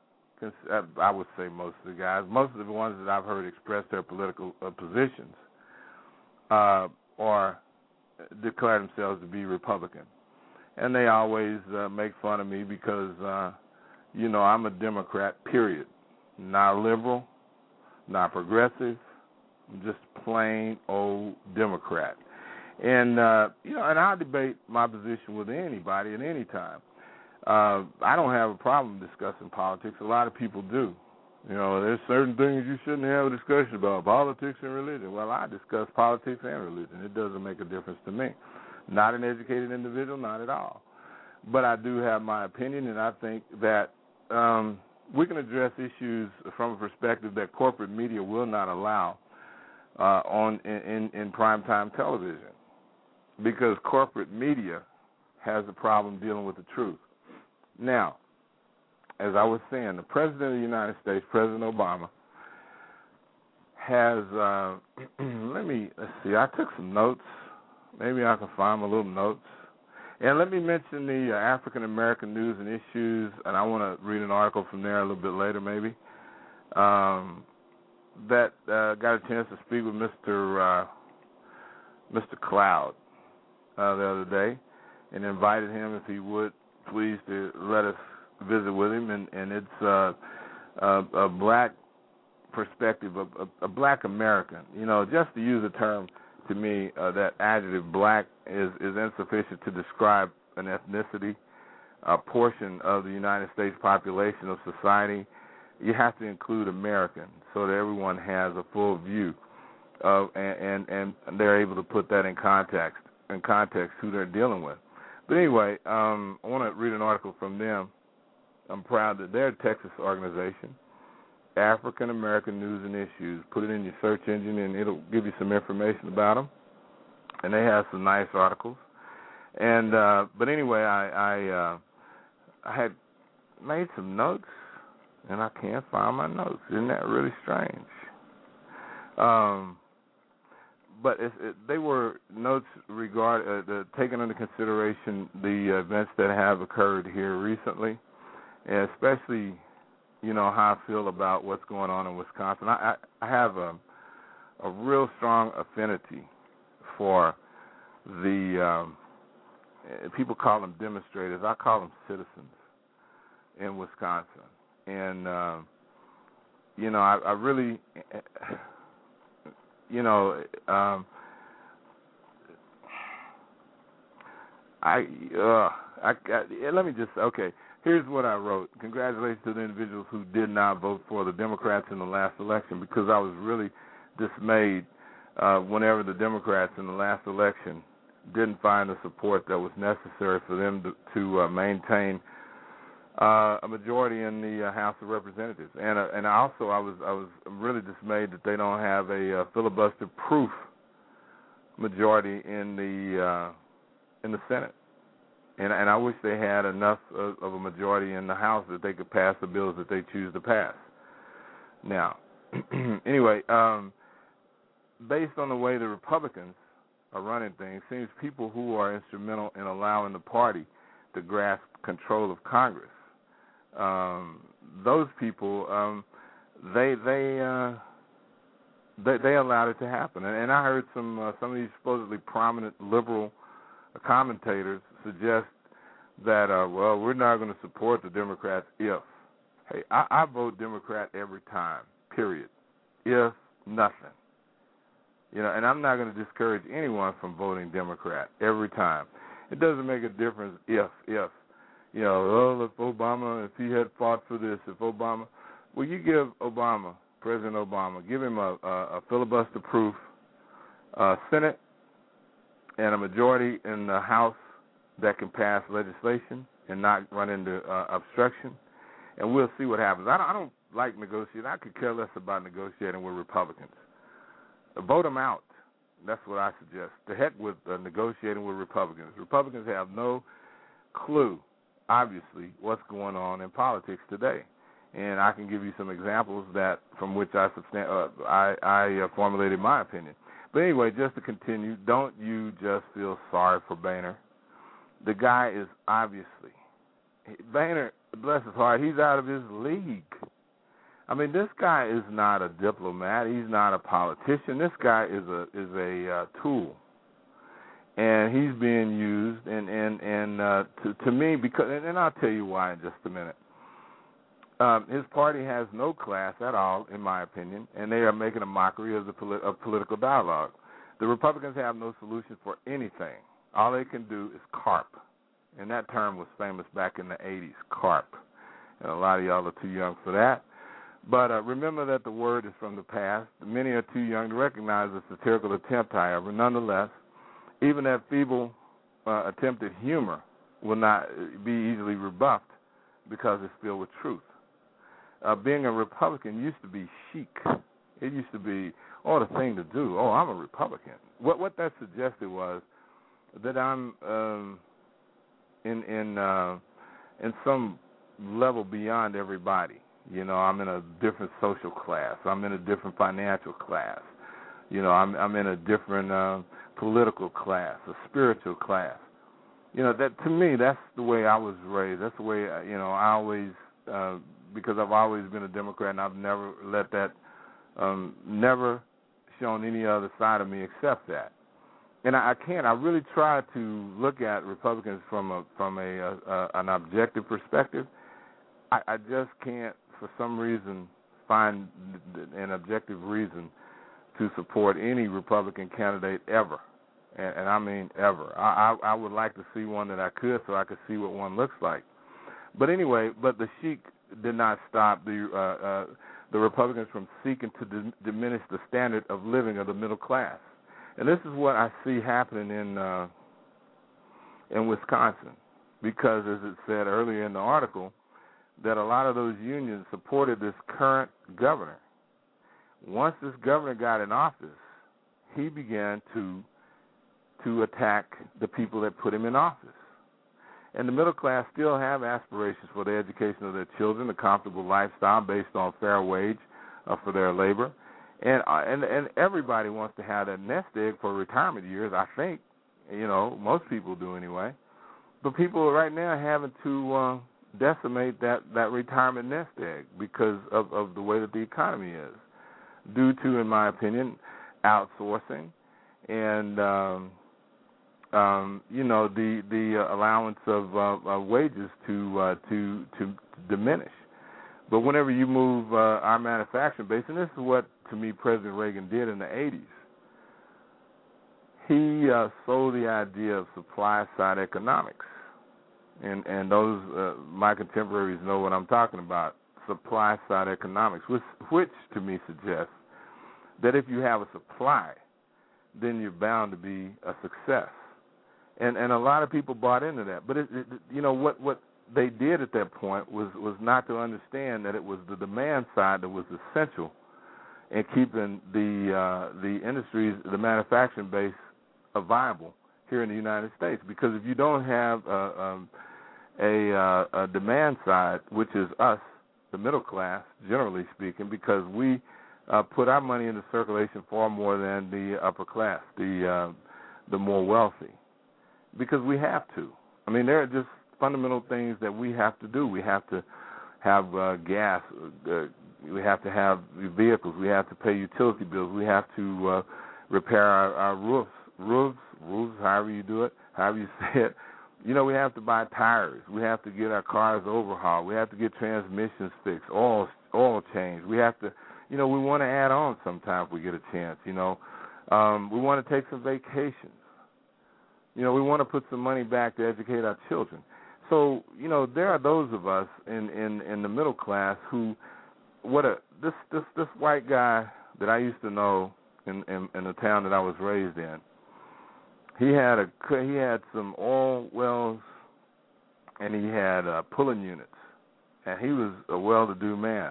I would say most of the guys, most of the ones that I've heard express their political uh, positions uh, or declare themselves to be Republican. And they always uh, make fun of me because, uh, you know, I'm a Democrat, period. Not liberal, not progressive, I'm just plain old Democrat. And, uh, you know, and I debate my position with anybody at any time. Uh, I don't have a problem discussing politics. A lot of people do. You know, there's certain things you shouldn't have a discussion about, politics and religion. Well, I discuss politics and religion. It doesn't make a difference to me. Not an educated individual, not at all. But I do have my opinion, and I think that um, we can address issues from a perspective that corporate media will not allow uh, on in, in, in primetime television, because corporate media has a problem dealing with the truth. Now, as I was saying, the President of the United States, President Obama, has, uh, let me, let's see, I took some notes. Maybe I can find my little notes. And let me mention the uh, African American news and issues, and I want to read an article from there a little bit later maybe, um, that uh, got a chance to speak with Mister Uh, Mister Cloud uh, the other day, and invited him, if he would, please, to let us visit with him. And, and it's uh, a, a black perspective, a, a, a black American. You know, just to use a term, to me, uh, that adjective black is, is insufficient to describe an ethnicity, a portion of the United States population of society. You have to include American so that everyone has a full view of, and, and, and they're able to put that in context, in context who they're dealing with. But anyway, um, I want to read an article from them. I'm proud that they're a Texas organization, African American News and Issues. Put it in your search engine, and it'll give you some information about them. And they have some nice articles. And uh, but anyway, I I, uh, I had made some notes, and I can't find my notes. Isn't that really strange? Um, but it, it, they were notes regard uh, the, taking into consideration the events that have occurred here recently, and especially, you know, how I feel about what's going on in Wisconsin. I, I, I have a, a real strong affinity for the, um, people call them demonstrators. I call them citizens in Wisconsin. And, uh, you know, I, I really, you know, um, I, uh, I, I, let me just, okay. Here's what I wrote. Congratulations to the individuals who did not vote for the Democrats in the last election, because I was really dismayed uh, whenever the Democrats in the last election didn't find the support that was necessary for them to, to uh, maintain uh, a majority in the uh, House of Representatives. And uh, and also I was I was really dismayed that they don't have a uh, filibuster-proof majority in the uh, in the Senate. And, and I wish they had enough of, of a majority in the House that they could pass the bills that they choose to pass. Now, anyway, um, based on the way the Republicans are running things, it seems people who are instrumental in allowing the party to grasp control of Congress, um, those people, um, they they, uh, they they allowed it to happen. And, and I heard some uh, some of these supposedly prominent liberal commentators suggest that, uh, well, we're not going to support the Democrats if. Hey, I, I vote Democrat every time, period. If nothing. You know, and I'm not going to discourage anyone from voting Democrat every time. It doesn't make a difference if, if. You know, oh, if Obama, if he had fought for this, if Obama. Well, you give Obama, President Obama, give him a, a, a filibuster-proof uh, Senate and a majority in the House that can pass legislation and not run into uh, obstruction, and we'll see what happens. I don't, I don't like negotiating. I could care less about negotiating with Republicans. Vote them out. That's what I suggest. To heck with uh, negotiating with Republicans. Republicans have no clue, obviously, what's going on in politics today. And I can give you some examples that from which I substan- uh, I, I uh, formulated my opinion. But anyway, just to continue, don't you just feel sorry for Boehner. The guy is obviously, Boehner, bless his heart, he's out of his league. I mean, this guy is not a diplomat. He's not a politician. This guy is a is a uh, tool, and he's being used. And and and uh, to to me, because and, and I'll tell you why in just a minute. Um, his party has no class at all, in my opinion, and they are making a mockery of the polit- of political dialogue. The Republicans have no solution for anything. All they can do is carp, and that term was famous back in the eighties, carp. And a lot of y'all are too young for that. But uh, remember that the word is from the past. Many are too young to recognize the satirical attempt, however. Nonetheless, even that feeble uh, attempt at humor will not be easily rebuffed because it's filled with truth. Uh, being a Republican used to be chic. It used to be, oh, the thing to do. Oh, I'm a Republican. What what that suggested was that I'm um, in in uh, in some level beyond everybody. You know, I'm in a different social class. I'm in a different financial class. You know, I'm I'm in a different uh, political class, a spiritual class. You know, that to me, that's the way I was raised. That's the way, you know, I always, uh, because I've always been a Democrat, and I've never let that, um, never shown any other side of me except that. And I, I can't. I really try to look at Republicans from a from a, a, a an objective perspective. I, I just can't, for some reason, find an objective reason to support any Republican candidate ever, and, and I mean ever. I, I, I would like to see one that I could, so I could see what one looks like. But anyway, but the chic did not stop the uh, uh, the Republicans from seeking to d- diminish the standard of living of the middle class, and this is what I see happening in uh, in Wisconsin, because as it said earlier in the article, that a lot of those unions supported this current governor. Once this governor got in office, he began to to attack the people that put him in office. And the middle class still have aspirations for the education of their children, a comfortable lifestyle based on fair wage uh, for their labor. And, uh, and and everybody wants to have that nest egg for retirement years, I think. You know, most people do anyway. But people right now are having to uh, decimate that, that retirement nest egg because of, of the way that the economy is, due to, in my opinion, outsourcing and, um, um, you know, the the uh, allowance of uh, uh, wages to, uh, to to diminish. But whenever you move uh, our manufacturing base, and this is what, to me, President Reagan did in the eighties, he uh, sold the idea of supply-side economics. And and those uh, my contemporaries know what I'm talking about, supply-side economics, which, which to me suggests that if you have a supply, then you're bound to be a success. And and a lot of people bought into that. But, it, it, you know, what, what they did at that point was, was not to understand that it was the demand side that was essential in keeping the uh, the industries, the manufacturing base, uh, viable here in the United States. Because if you don't have uh, um, a, uh, a demand side, which is us, the middle class, generally speaking, because we uh, put our money into circulation far more than the upper class, the uh, the more wealthy, because we have to. I mean, there are just fundamental things that we have to do. We have to have uh, gas. Uh, we have to have vehicles. We have to pay utility bills. We have to uh, repair our, our roofs, roofs, roofs, however you do it, however you say it. You know, we have to buy tires. We have to get our cars overhauled. We have to get transmissions fixed, oil, oil changed. We have to, you know, we want to add on sometime if we get a chance, you know. Um, we want to take some vacations. You know, we want to put some money back to educate our children. So, you know, there are those of us in, in, in the middle class who, what a, this, this, this white guy that I used to know in, in, in the town that I was raised in, he had a, he had some oil wells and he had uh, pulling units, and he was a well-to-do man,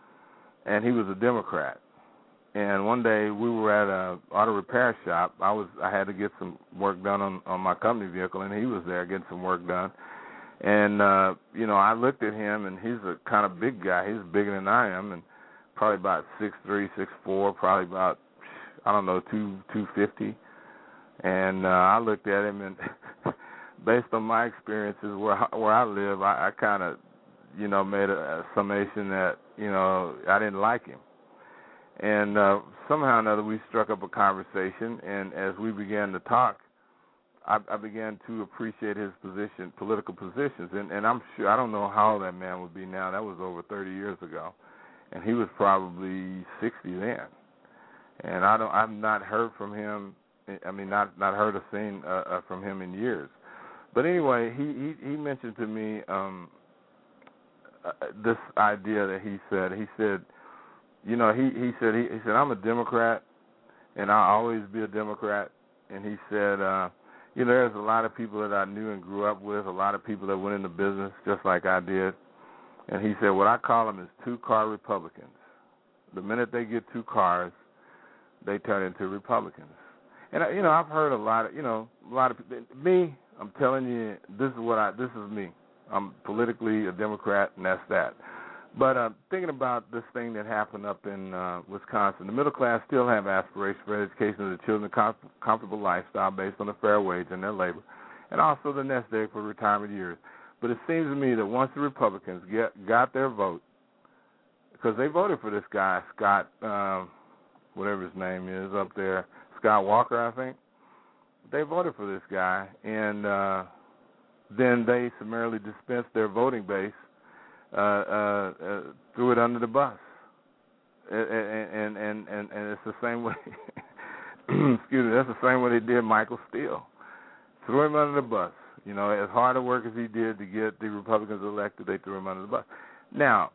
and he was a Democrat. And one day we were at a auto repair shop. I was I had to get some work done on, on my company vehicle, and he was there getting some work done. And uh, you know, I looked at him, and he's a kind of big guy. He's bigger than I am, and probably about six three, six four, probably about I don't know two two fifty. And uh, I looked at him, and based on my experiences where where I live, I, I kind of you know made a, a summation that you know I didn't like him. And uh, somehow or another, we struck up a conversation, and as we began to talk, I, I began to appreciate his position, political positions. And, and I'm sure, I don't know how that man would be now. That was over thirty years ago, and he was probably sixty then. And I don't, I've not heard from him. I mean, not not heard or seen uh, uh, from him in years. But anyway, he he, he mentioned to me um, uh, this idea that he said. He said. You know, he, he said, he, he said, I'm a Democrat, and I'll always be a Democrat. And he said, uh, you know, there's a lot of people that I knew and grew up with, a lot of people that went into business just like I did. And he said, what I call them is two-car Republicans. The minute they get two cars, they turn into Republicans. And, you know, I've heard a lot of, you know, a lot of people. Me, I'm telling you, this is what I, this is me. I'm politically a Democrat, and that's that. But uh, thinking about this thing that happened up in uh, Wisconsin, the middle class still have aspirations for education of the children, a com- comfortable lifestyle based on a fair wage and their labor, and also the nest egg for retirement years. But it seems to me that once the Republicans get, got their vote, because they voted for this guy, Scott, um, whatever his name is up there, Scott Walker, I think, they voted for this guy, and uh, then they summarily dispensed their voting base. Uh, uh, uh, threw it under the bus, and and and and, and it's the same way. excuse me, that's the same way they did Michael Steele. Threw him under the bus. You know, as hard a work as he did to get the Republicans elected, they threw him under the bus. Now,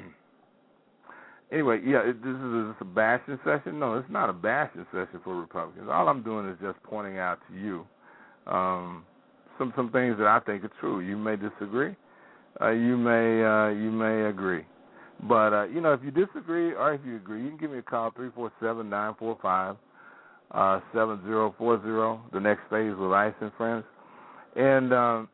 anyway, yeah, it, this is, is this a bashing session? No, it's not a bashing session for Republicans. All I'm doing is just pointing out to you um, some some things that I think are true. You may disagree. Uh, you may uh, you may agree, but uh, you know, if you disagree or if you agree, you can give me a call three four seven nine four five seven zero four zero. The next phase with Ice and Friends, and um,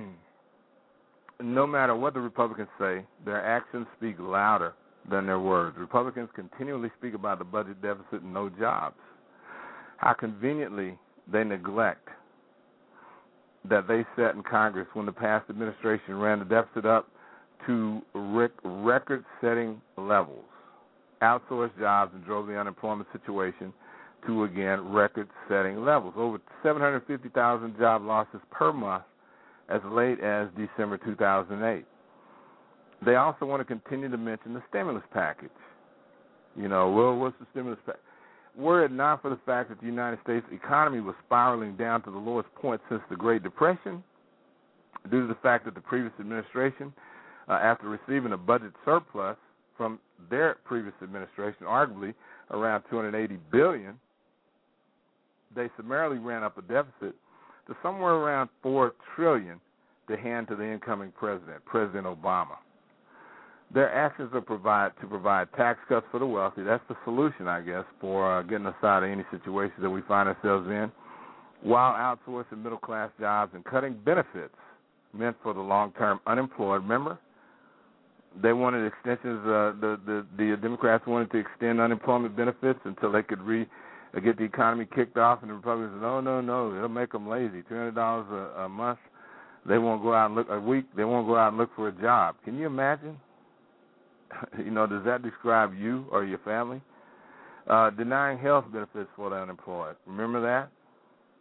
no matter what the Republicans say, their actions speak louder than their words. Republicans continually speak about the budget deficit and no jobs. How conveniently they neglect that they set in Congress when the past administration ran the deficit up to rec- record-setting levels, outsourced jobs, and drove the unemployment situation to, again, record-setting levels. Over seven hundred fifty thousand job losses per month as late as December two thousand eight. They also want to continue to mention the stimulus package. You know, well, what's the stimulus package? Were it not for the fact that the United States economy was spiraling down to the lowest point since the Great Depression, due to the fact that the previous administration, uh, after receiving a budget surplus from their previous administration, arguably around two hundred eighty billion dollars, they summarily ran up a deficit to somewhere around four trillion dollars to hand to the incoming president, President Obama. Their actions are provide to provide tax cuts for the wealthy. That's the solution, I guess, for uh, getting us out of any situation that we find ourselves in, while outsourcing middle-class jobs and cutting benefits meant for the long-term unemployed. Remember, they wanted extensions. Uh, the, the the Democrats wanted to extend unemployment benefits until they could re uh, get the economy kicked off, and the Republicans said, no, no, no, it'll make them lazy. two hundred dollars a, a month. They won't go out and look a week. They won't go out and look for a job. Can you imagine? You know, does that describe you or your family? Uh, denying health benefits for the unemployed. Remember that?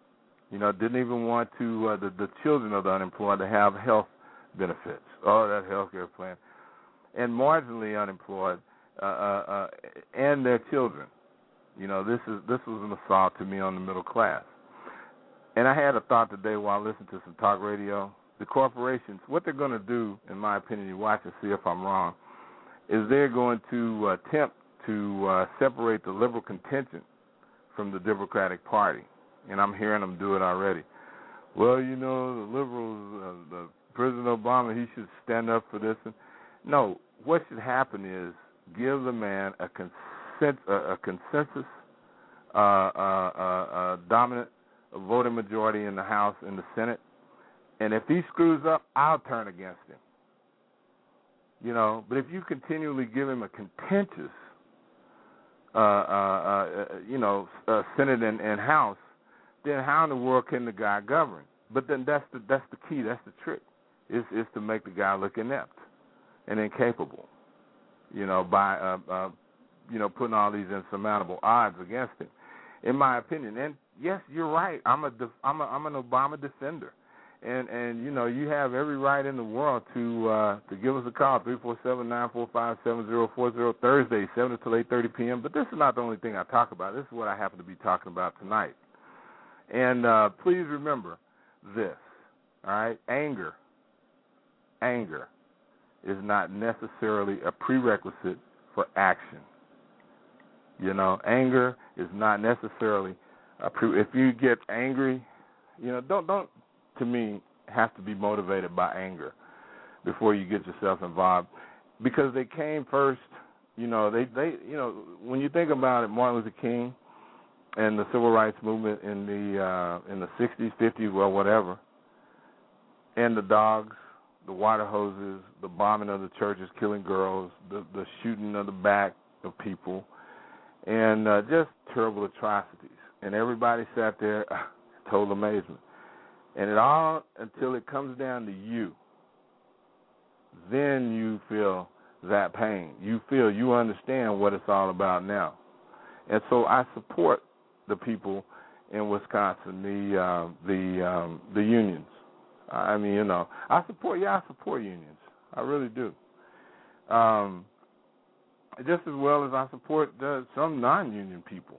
You know, didn't even want to uh, the the children of the unemployed to have health benefits. Oh, that health care plan, and marginally unemployed uh, uh, uh, and their children. You know, this is this was an assault to me on the middle class. And I had a thought today while listening to some talk radio. The corporations, what they're going to do, in my opinion, you watch and see if I'm wrong, is they're going to attempt to uh, separate the liberal contingent from the Democratic Party. And I'm hearing them do it already. Well, you know, the liberals, uh, the President Obama, he should stand up for this. And no, what should happen is give the man a, consent, a, a consensus, uh, uh, uh, uh, dominant voting majority in the House and the Senate. And if he screws up, I'll turn against him. You know, but if you continually give him a contentious, uh, uh, uh, you know, uh, Senate and, and House, then how in the world can the guy govern? But then that's the that's the key, that's the trick, is is to make the guy look inept and incapable. You know, by uh, uh, you know putting all these insurmountable odds against him, in my opinion. And yes, you're right. I'm a def- I'm a I'm an Obama defender. And, and you know, you have every right in the world to uh, to give us a call, three four seven, nine four five, seven zero four zero, Thursday, seven until eight thirty p.m. But this is not the only thing I talk about. This is what I happen to be talking about tonight. And uh, please remember this, all right? Anger, anger is not necessarily a prerequisite for action. You know, anger is not necessarily a pre- if you get angry, you know, don't don't. to me, have to be motivated by anger before you get yourself involved, because they came first. You know, they, they you know, when you think about it, Martin Luther King and the civil rights movement in the uh, in the sixties, fifties, well, whatever, and the dogs, the water hoses, the bombing of the churches, killing girls, the, the shooting of the back of people, and uh, just terrible atrocities. And everybody sat there, total amazement. And it all, until it comes down to you, then you feel that pain. You feel, you understand what it's all about now. And so I support the people in Wisconsin, the uh, the um, the unions. I mean, you know, I support, yeah, I support unions. I really do. Um, just as well as I support the, some non-union people.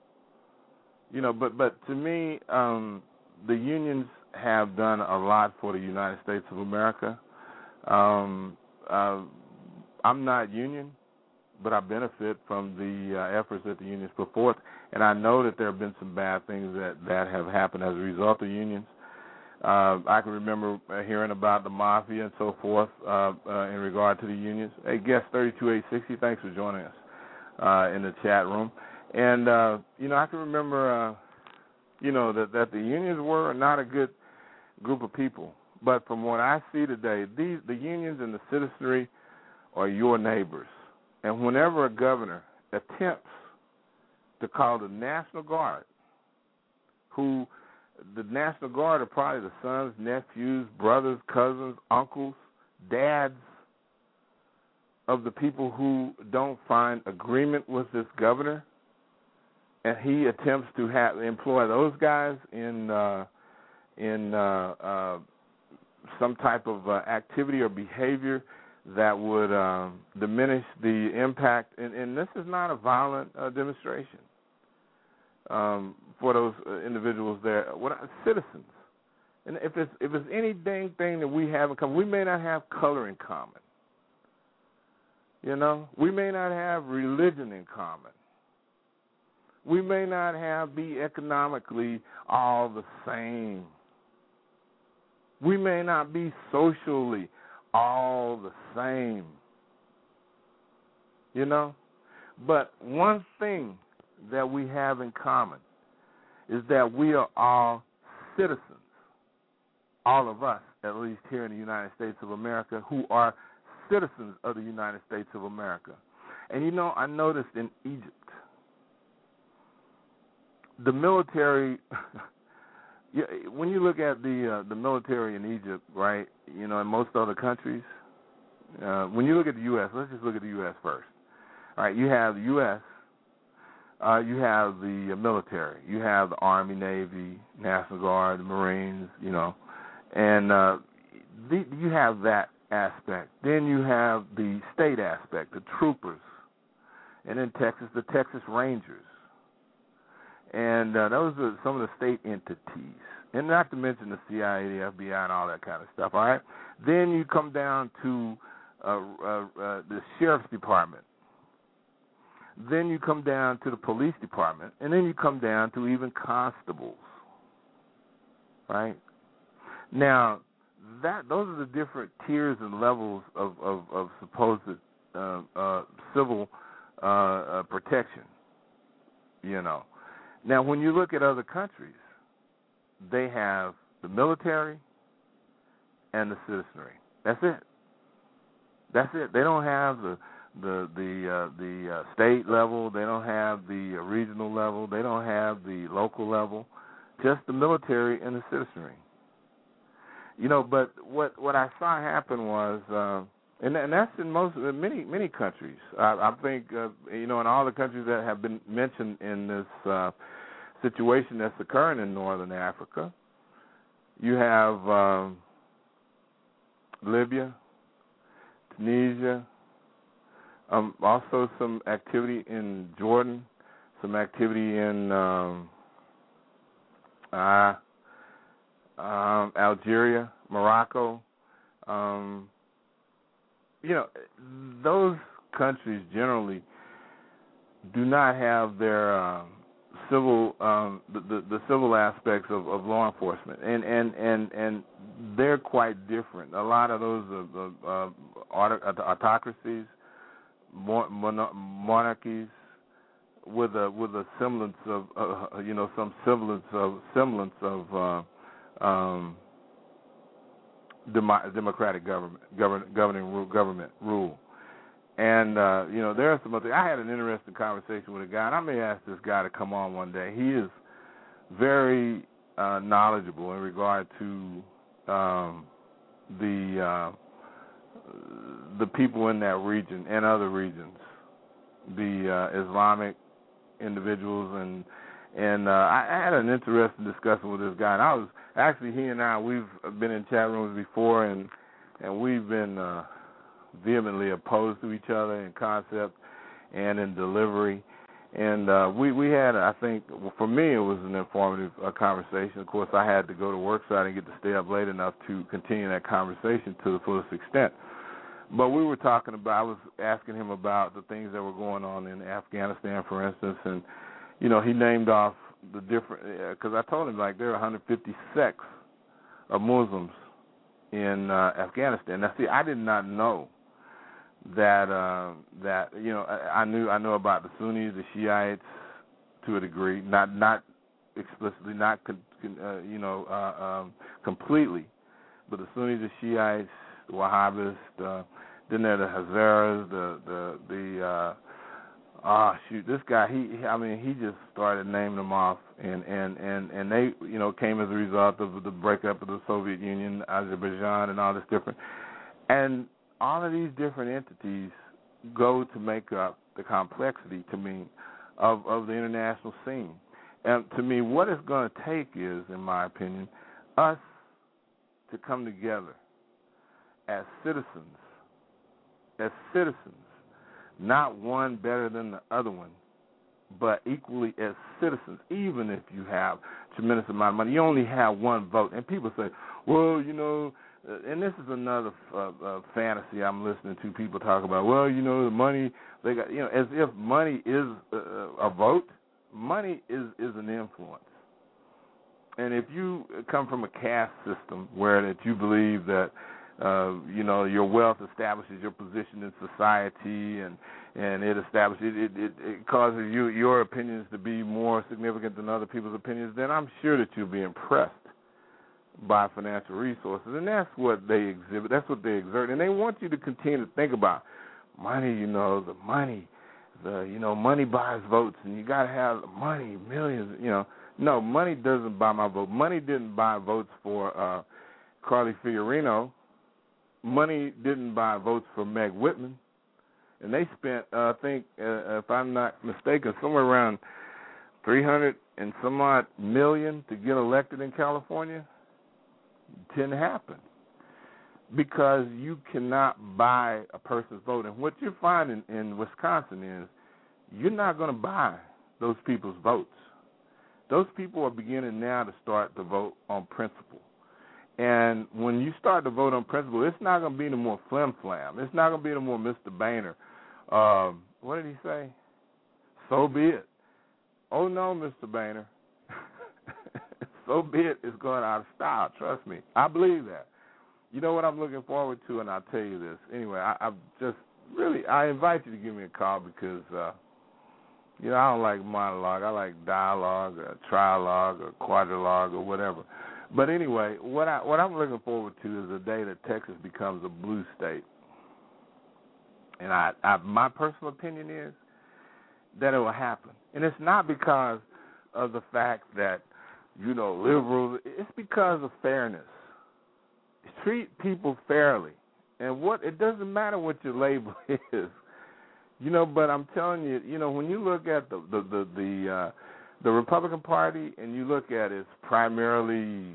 You know, but, but to me, um, the unions have done a lot for the United States of America. Um, uh, I'm not union, but I benefit from the uh, efforts that the unions put forth, and I know that there have been some bad things that, that have happened as a result of unions. Uh, I can remember hearing about the mafia and so forth uh, uh, in regard to the unions. Hey, guest thirty-two eight sixty, thanks for joining us uh, in the chat room. And, uh, you know, I can remember, uh, you know, that, that the unions were not a good group of people. But from what I see today, these the unions and the citizenry are your neighbors. And whenever a governor attempts to call the National Guard, who the National Guard are probably the sons, nephews, brothers, cousins, uncles, dads of the people who don't find agreement with this governor, and he attempts to have employ those guys in uh, in uh, uh, some type of uh, activity or behavior that would uh, diminish the impact. And, and this is not a violent uh, demonstration um, for those uh, individuals there. What citizens? And if it's if it's any dang thing that we have in common, we may not have color in common. You know, we may not have religion in common. We may not have be economically all the same. We may not be socially all the same. You know? But one thing that we have in common is that we are all citizens, all of us, at least here in the United States of America, who are citizens of the United States of America. And, you know, I noticed in Egypt, the military, when you look at the uh, the military in Egypt, right, you know, in most other countries, uh, when you look at the U S, let's just look at the U S first. All right, you have the U S, uh, you have the military. You have the Army, Navy, National Guard, the Marines, you know, and uh, the, you have that aspect. Then you have the state aspect, the troopers, and in Texas, the Texas Rangers. And uh, those are some of the state entities. And not to mention the C I A, the F B I, and all that kind of stuff, all right? Then you come down to uh, uh, uh, the Sheriff's Department. Then you come down to the Police Department. And then you come down to even constables, right? Now, that those are the different tiers and levels of, of, of supposed uh, uh, civil uh, uh, protection, you know. Now, when you look at other countries, they have the military and the citizenry. That's it. That's it. They don't have the the the uh, the uh, state level. They don't have the uh, regional level. They don't have the local level. Just the military and the citizenry. You know, but what what I saw happen was, uh, and, and that's in most many many countries. I, I think uh, you know, in all the countries that have been mentioned in this uh, situation that's occurring in Northern Africa, you have um, Libya, Tunisia, um, also some activity in Jordan, some activity in um, uh, um, Algeria, Morocco. Um, you know, those countries generally do not have their um, civil, um, the, the, the civil aspects of, of law enforcement, and, and, and, and they're quite different. A lot of those uh, uh, autocracies, monarchies, with a with a semblance of uh, you know some semblance of semblance of uh, um, demo- democratic government, govern- governing government rule. And, uh, you know, there are some other – I had an interesting conversation with a guy, and I may ask this guy to come on one day. He is very uh, knowledgeable in regard to um, the uh, the people in that region and other regions, the uh, Islamic individuals. And, and uh, I, I had an interesting discussion with this guy. And I was – actually, he and I, we've been in chat rooms before, and, and we've been uh, – vehemently opposed to each other in concept and in delivery. And uh, we, we had, I think, for me, it was an informative uh, conversation. Of course, I had to go to work, so I didn't get to stay up late enough to continue that conversation to the fullest extent. But we were talking about, I was asking him about the things that were going on in Afghanistan, for instance, and, you know, he named off the different, because I told him, like, there are one hundred fifty sects of Muslims in uh, Afghanistan. Now, see, I did not know that uh, that you know I, I knew I know about the Sunnis, the Shiites to a degree, not not explicitly, not con, con, uh, you know uh, um, completely, but the Sunnis, the Shiites, the Wahhabists, uh, then there are the Hazaras, the the the uh, ah shoot this guy he, he I mean he just started naming them off, and, and, and, and they you know came as a result of the breakup of the Soviet Union, Azerbaijan, and all this different. And all of these different entities go to make up the complexity, to me, of, of the international scene. And to me, what it's going to take is, in my opinion, us to come together as citizens, as citizens, not one better than the other one, but equally as citizens, even if you have a tremendous amount of money. You only have one vote. And people say, well, you know, Uh, and this is another uh, uh, fantasy I'm listening to people talk about. Well, you know, the money they got, you know, as if money is uh, a vote. Money is, is an influence. And if you come from a caste system where that you believe that, uh, you know, your wealth establishes your position in society, and and it establishes it, it, it causes you your opinions to be more significant than other people's opinions, then I'm sure that you'll be impressed by financial resources, and that's what they exhibit. That's what they exert, and they want you to continue to think about money. You know, the money, the you know, money buys votes, and you got to have money, millions. You know, no, money doesn't buy my vote. Money didn't buy votes for uh, Carly Fiorina. Money didn't buy votes for Meg Whitman, and they spent, uh, I think, uh, if I'm not mistaken, somewhere around three hundred and some odd million to get elected in California? It didn't happen. Because you cannot buy a person's vote. And what you're finding in Wisconsin is you're not going to buy those people's votes. Those people are beginning now to start to vote on principle. And when you start to vote on principle, it's not going to be no more flim-flam. It's not going to be no more Mister Boehner. Um, what did he say? So be it. Oh, no, Mister Boehner. So be it is going out of style. Trust me. I believe that. You know what I'm looking forward to, and I'll tell you this. Anyway, I, I just really, I invite you to give me a call because, uh, you know, I don't like monologue. I like dialogue or trialogue or quadrilogue or whatever. But anyway, what, I, what I'm looking forward to is the day that Texas becomes a blue state. And I, I, my personal opinion is that it will happen. And it's not because of the fact that, you know, liberals. It's because of fairness. Treat people fairly, and what it doesn't matter what your label is, you know. But I'm telling you, you know, when you look at the the the the, uh, the Republican Party and you look at it's primarily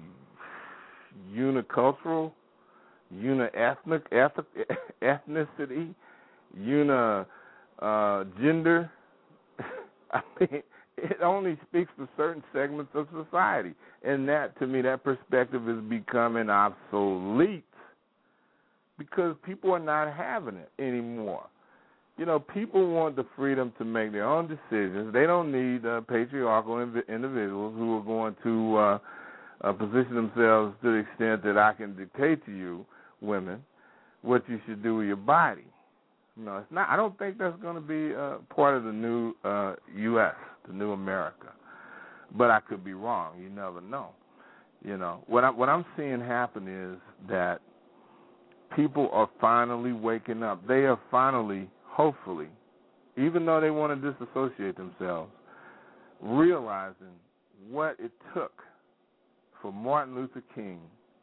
unicultural, uni-ethnic, ethnicity, uni uh, gender. I mean, it only speaks to certain segments of society. And that, to me, that perspective is becoming obsolete because people are not having it anymore. You know, people want the freedom to make their own decisions. They don't need uh, patriarchal inv- individuals who are going to uh, uh, position themselves to the extent that I can dictate to you, women, what you should do with your body. No, it's not. I don't think that's going to be uh, part of the new uh, U S, the new America. But I could be wrong. You never know. You know, what, I, what I'm seeing happen is that people are finally waking up. They are finally, hopefully, even though they want to disassociate themselves, realizing what it took for Martin Luther King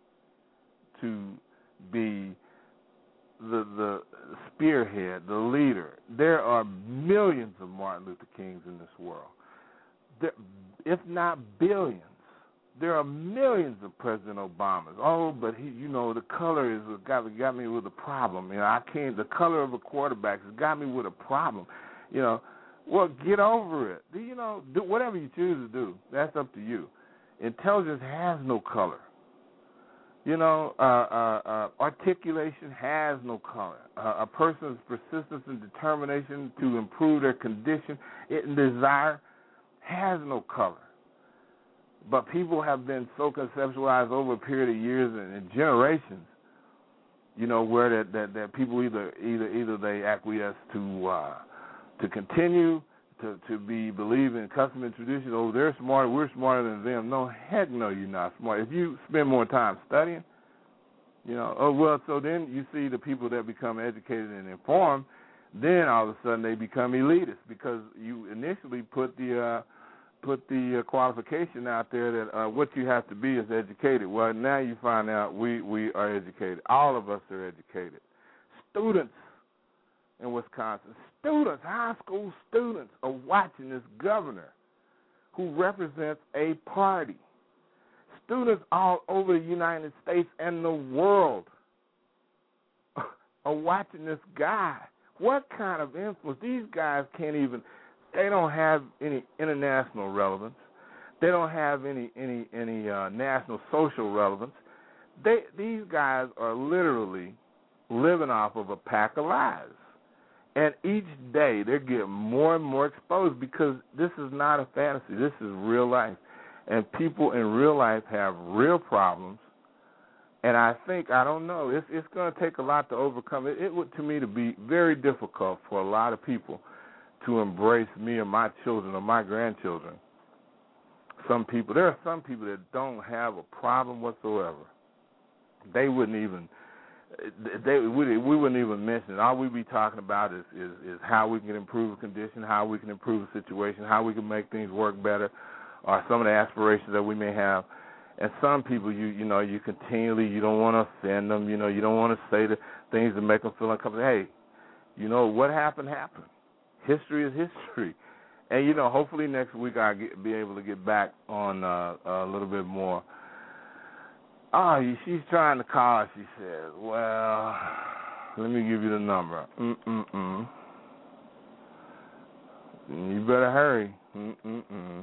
to be the the spearhead, the leader. There are millions of Martin Luther Kings in this world. There, if not billions. There are millions of President Obamas. Oh, but he, you know, the color is what got, got me with a problem. You know, I can't. The color of a quarterback has got me with a problem. You know, well, get over it. Do you know? Do whatever you choose to do. That's up to you. Intelligence has no color. You know, uh, uh, uh, articulation has no color. Uh, a person's persistence and determination to improve their condition and desire has no color. But people have been so conceptualized over a period of years and, and generations, you know, where that, that, that people either either either they acquiesce to uh, to continue to, to be believe in custom and tradition. Oh, they're smarter, we're smarter than them. No, heck no, you're not smart. If you spend more time studying, you know, oh well, so then you see the people that become educated and informed, then all of a sudden they become elitist because you initially put the uh, put the uh, qualification out there that uh, what you have to be is educated. Well, now you find out we, we are educated. All of us are educated. Students in Wisconsin, students, high school students are watching this governor who represents a party. Students all over the United States and the world are watching this guy. What kind of influence? These guys can't even, they don't have any international relevance. They don't have any any any uh, national social relevance. They these guys are literally living off of a pack of lies. And each day they're getting more and more exposed because this is not a fantasy. This is real life. And people in real life have real problems. And I think, I don't know, it's, it's going to take a lot to overcome it. It would, to me, to be very difficult for a lot of people to embrace me or my children or my grandchildren. Some people, there are some people that don't have a problem whatsoever. They wouldn't even, they we, we wouldn't even mention it. All we'd be talking about is, is, is how we can improve the condition, how we can improve the situation, how we can make things work better, or some of the aspirations that we may have. And some people, you you know, you continually, you don't want to offend them, you know, you don't want to say the things that make them feel uncomfortable. Hey, you know, what happened, happened. History is history. And, you know, hopefully next week I'll get, be able to get back on uh, a little bit more. Oh, she's trying to call. She says, well, let me give you the number. Mm-mm-mm. You better hurry. Mm-mm-mm.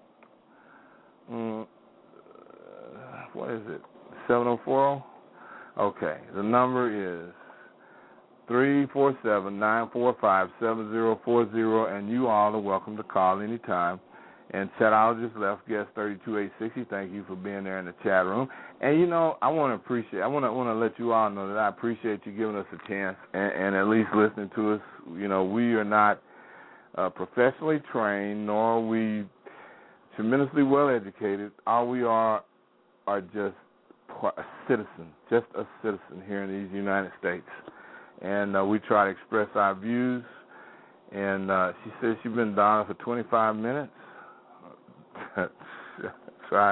Mm. What is it? seven oh four oh? Okay. The number is three four seven, nine four five, seven zero four zero, and you all are welcome to call anytime. And chatologist left guest thirty-two eight sixty. Thank you for being there in the chat room. And you know, I want to appreciate. I want to want to let you all know that I appreciate you giving us a chance and, and at least listening to us. You know, we are not uh, professionally trained, nor are we tremendously well educated. All we are are just a citizen, just a citizen here in these United States. And uh, we try to express our views. And uh, she says she's been down for twenty-five minutes. Try.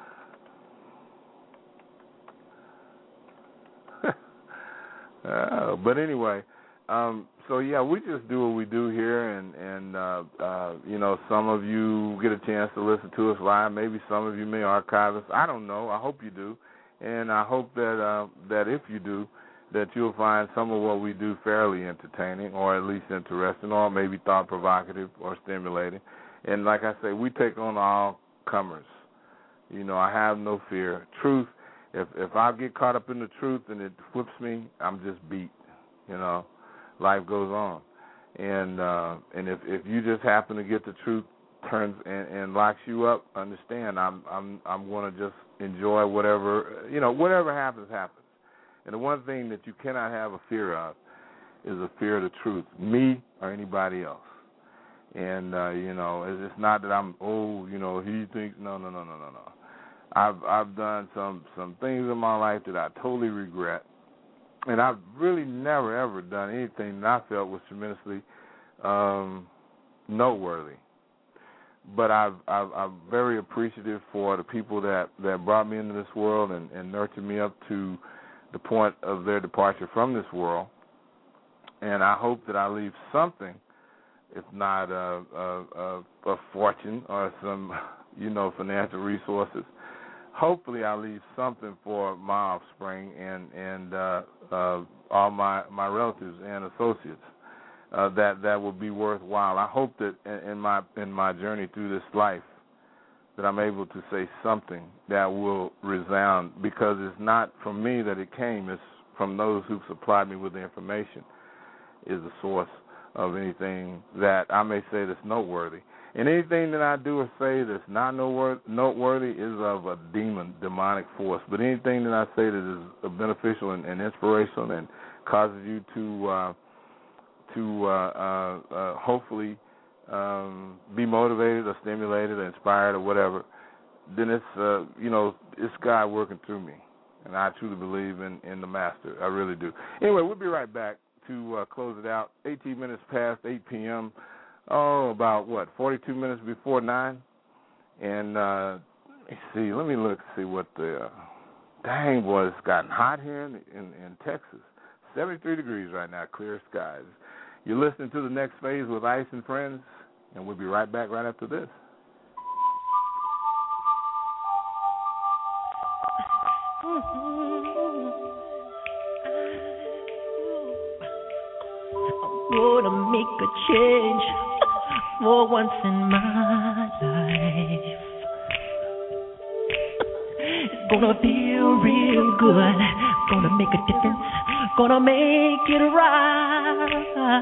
uh, but anyway, um, so yeah, we just do what we do here, and and uh, uh, you know, some of you get a chance to listen to us live. Maybe some of you may archive us. I don't know. I hope you do, and I hope that uh, that if you do, that you'll find some of what we do fairly entertaining, or at least interesting, or maybe thought provocative or stimulating. And like I say, we take on all comers. You know, I have no fear. Truth, if if I get caught up in the truth and it flips me, I'm just beat. You know, life goes on. And uh, and if, if you just happen to get the truth turns and, and locks you up, understand I'm I'm I'm going to just enjoy whatever, you know, whatever happens, happens. And the one thing that you cannot have a fear of is a fear of the truth, me or anybody else. And, uh, you know, it's, it's not that I'm, oh, you know, he thinks, no, no, no, no, no, no. I've I've done some, some things in my life that I totally regret. And I've really never, ever done anything that I felt was tremendously um, noteworthy. But I've, I've, I'm very appreciative for the people that, that brought me into this world and, and nurtured me up to the point of their departure from this world. And I hope that I leave something, if not a, a, a, a fortune or some, you know, financial resources. Hopefully I leave something for my offspring and, and uh, uh, all my, my relatives and associates uh, that, that will be worthwhile. I hope that in my in my journey through this life that I'm able to say something that will resound, because it's not from me that it came, it's from those who supplied me with the information is the source of anything that I may say that's noteworthy. And anything that I do or say that's not noteworthy is of a demon, demonic force. But anything that I say that is beneficial and, and inspirational and causes you to uh, to uh, uh, uh, hopefully um, be motivated or stimulated or inspired or whatever, then it's uh, you know it's God working through me, and I truly believe in, in the Master. I really do. Anyway, we'll be right back to uh, close it out. eighteen minutes past eight p.m. Oh, about, what, forty-two minutes before nine? And uh, let me see, let me look, see what the, uh, dang, boy, it's gotten hot here in, in, in Texas. seventy-three degrees right now, clear skies. You're listening to The Next Phase with Ice and Friends, and we'll be right back right after this. I'm gonna make a change for once in my life. It's gonna feel real good. Gonna make a difference. Gonna make it right.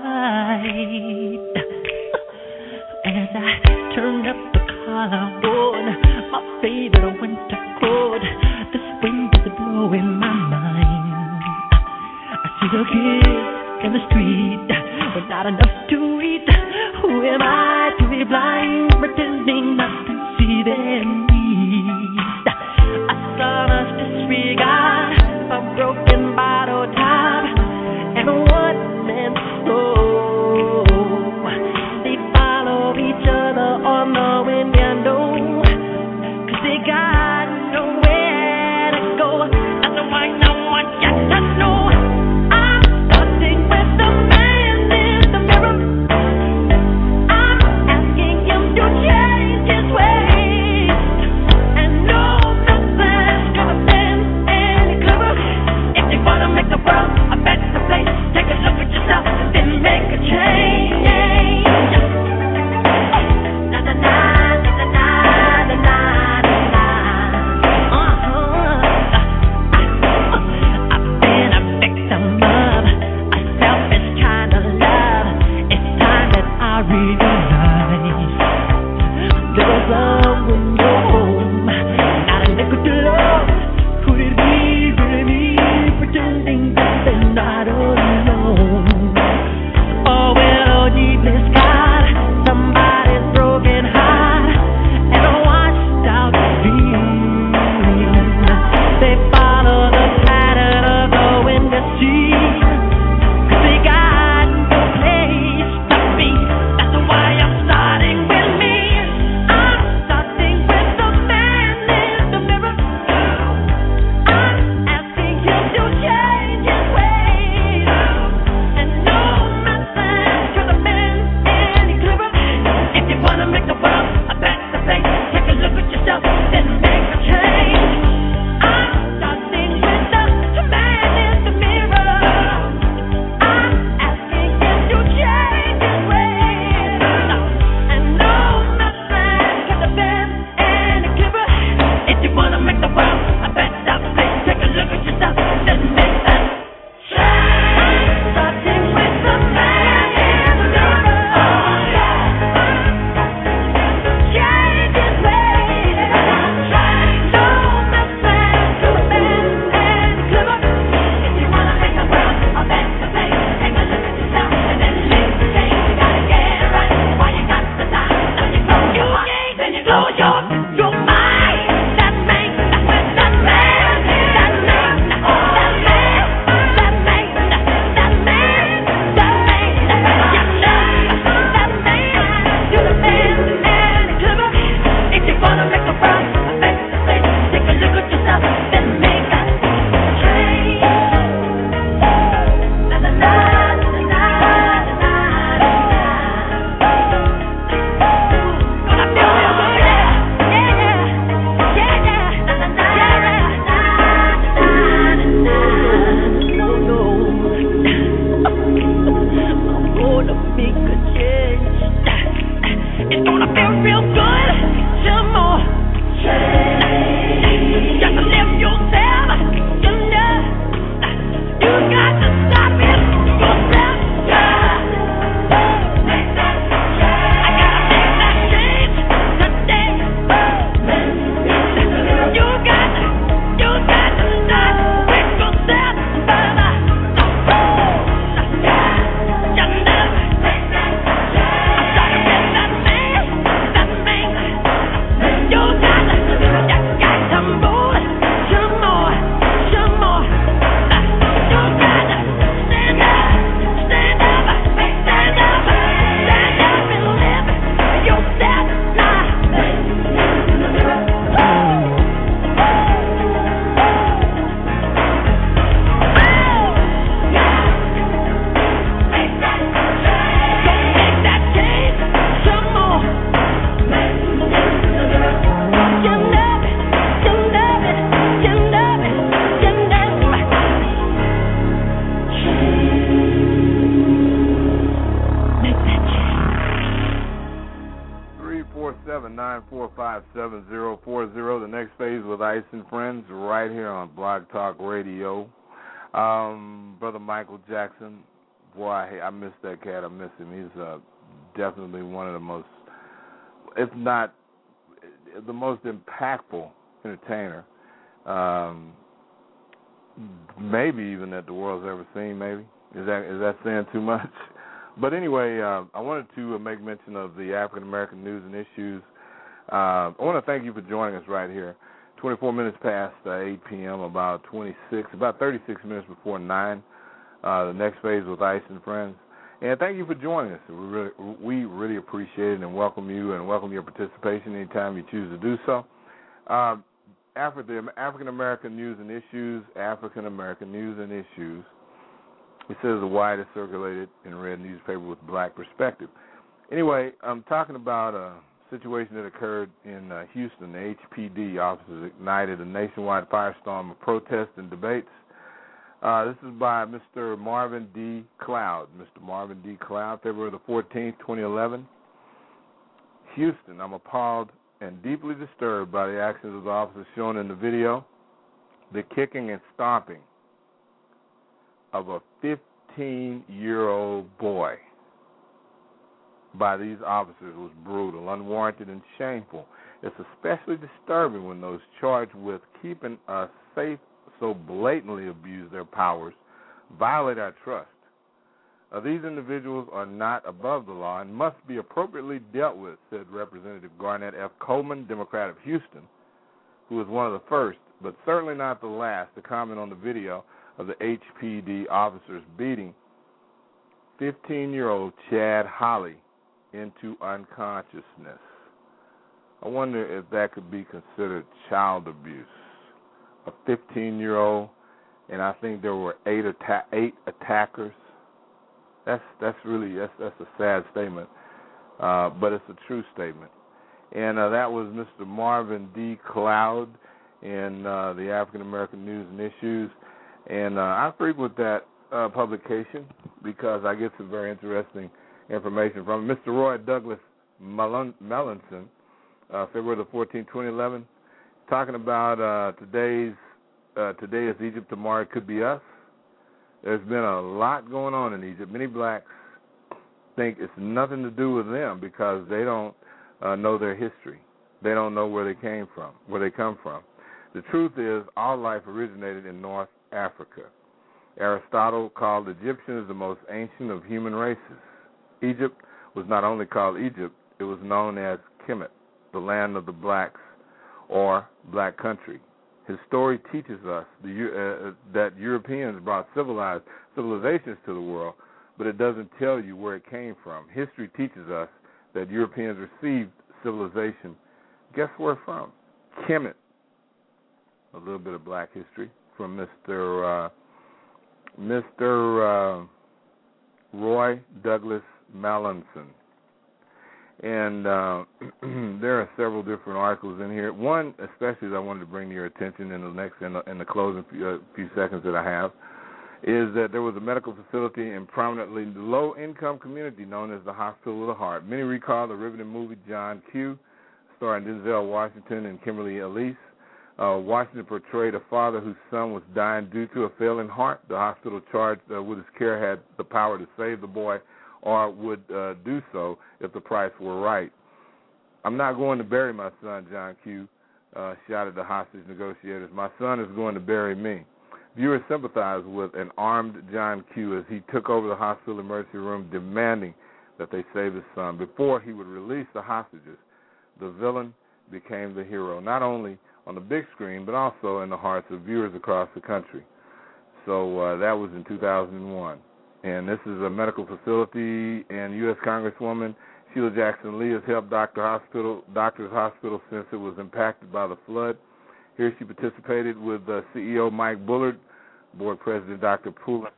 As I turn up the collar on my favorite winter coat, this wind is blowing my mind. I see the kids in the street with not enough to eat. Who am I to be blind, pretending not to see their needs? A son's disregard, a broken bottle top, and a one-man show. They follow each other on the window, 'cause they got nowhere to go. And the one I want you to know, I'm starting with the man in the mirror. I'm asking seven, nine four five, seven zero four zero. The next phase with Ice and Friends right here on Blog Talk Radio. Um, Brother Michael Jackson, boy, I, I miss that cat. I miss him. He's uh, definitely one of the most, if not the most impactful entertainer, um, maybe even that the world's ever seen, maybe. Is that is that saying too much? But anyway, uh, I wanted to make mention of the African American news and issues. Uh, I want to thank you for joining us right here. twenty-four minutes past uh, eight p.m., about twenty-six, about thirty-six minutes before nine. Uh, the next phase with Ice and Friends. And thank you for joining us. We really, we really appreciate it and welcome you and welcome your participation anytime you choose to do so. Uh, African American news and issues, African American news and issues. It says the widest circulated in red newspaper with black perspective. Anyway, I'm talking about a situation that occurred in uh, Houston. The H P D officers ignited a nationwide firestorm of protests and debates. Uh, this is by Mister Marvin D. Cloud. Mister Marvin D. Cloud, February the fourteenth, twenty eleven. Houston, I'm appalled and deeply disturbed by the actions of the officers shown in the video. The kicking and stomping of a fifteen-year-old boy by these officers was brutal, unwarranted, and shameful. It's especially disturbing when those charged with keeping us safe so blatantly abuse their powers, violate our trust. Uh, these individuals are not above the law and must be appropriately dealt with, said Representative Garnett F. Coleman, Democrat of Houston, who was one of the first, but certainly not the last, to comment on the video of the H P D officers beating fifteen-year-old Chad Holly into unconsciousness. I wonder if that could be considered child abuse. A fifteen-year-old, and I think there were eight atta- eight attackers. That's that's really that's that's a sad statement, uh, but it's a true statement. And uh, that was Mister Marvin D. Cloud in uh, the African American News and Issues. And uh, I frequent that uh, publication because I get some very interesting information from it. Mister Roy Douglas Melanson, uh, February the fourteenth, twenty eleven, talking about uh, today's uh, today is Egypt, tomorrow it could be us. There's been a lot going on in Egypt. Many blacks think it's nothing to do with them because they don't uh, know their history. They don't know where they came from, where they come from. The truth is, all life originated in North Africa. Aristotle called Egyptians the most ancient of human races. Egypt was not only called Egypt, it was known as Kemet, the land of the blacks, or black country. His story teaches us the, uh, that Europeans brought civilized civilizations to the world, but it doesn't tell you where it came from. History teaches us that Europeans received civilization. Guess where from? Kemet. A little bit of black history from Mister Uh, Mister Uh, Roy Douglas Melanson. And uh, there are several different articles in here. One, especially, that I wanted to bring to your attention in the next in the, in the closing few, uh, few seconds that I have, is that there was a medical facility in prominently low-income community known as the Hospital of the Heart. Many recall the riveting movie John Q, starring Denzel Washington and Kimberly Elise. Uh, Washington portrayed a father whose son was dying due to a failing heart. The hospital charged uh, with his care had the power to save the boy, or would uh, do so if the price were right. I'm not going to bury my son, John Q. Uh, shouted the hostage negotiators. My son is going to bury me. Viewers sympathized with an armed John Q. as he took over the hospital emergency room, demanding that they save his son. Before he would release the hostages, the villain became the hero, not only on the big screen, but also in the hearts of viewers across the country. So uh, that was in two thousand one. And this is a medical facility, and U S Congresswoman Sheila Jackson Lee has helped Doctor Hospital, Doctors Hospital since it was impacted by the flood. Here she participated with uh, C E O Mike Bullard, Board President Doctor Poulin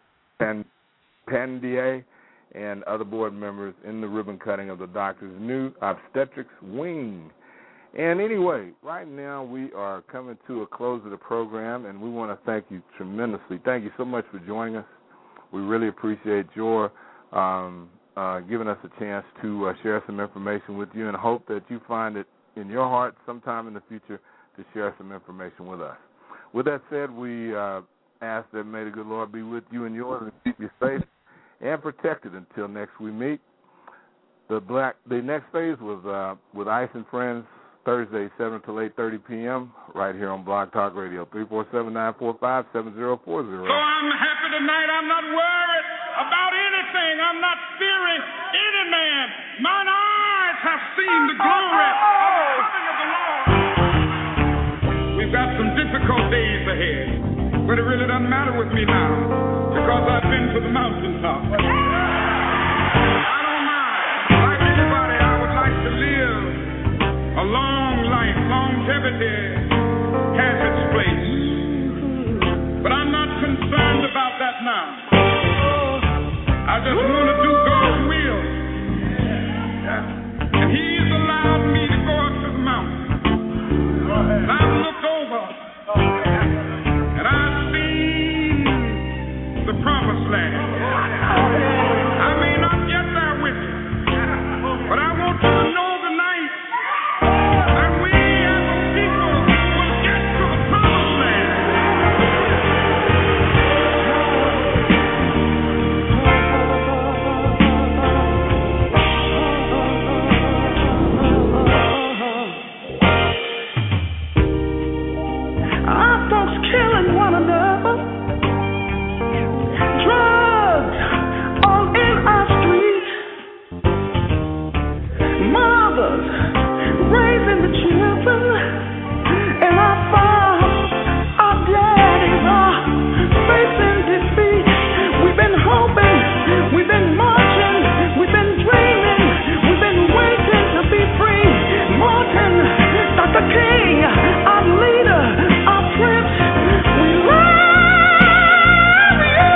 Pandier, and other board members in the ribbon cutting of the doctor's new obstetrics wing. And anyway, right now we are coming to a close of the program, and we want to thank you tremendously. Thank you so much for joining us. We really appreciate your um, uh, giving us a chance to uh, share some information with you, and hope that you find it in your heart sometime in the future to share some information with us. With that said, we uh, ask that may the good Lord be with you and yours and keep you safe and protected until next we meet. The black the next phase was uh, with Ice and Friends, Thursday, seven till eight thirty p.m., right here on Blog Talk Radio, three four seven, nine four five, seven zero four zero. So I'm happy tonight. I'm not worried about anything. I'm not fearing any man. Mine eyes have seen the glory of the coming of the Lord. We've got some difficult days ahead, but it really doesn't matter with me now because I've been to the mountaintop. I don't mind. Like anybody, I would like to live a long life. Longevity has its place, but I'm not concerned about that now. I just want to do God's will. And He's allowed me to go up to the mountain. And I've looked over, and I've seen the promised land. I may not get there with you, but I want you to know tonight that we as a people will get to the promised land. Our folks killing one another, drugs all in our streets, mothers raising the children, and our fathers, our daddies are facing defeat. We've been hoping, we've been marching, we've been dreaming, we've been waiting to be free. Martin, Doctor King, our leader, our prince, we love you.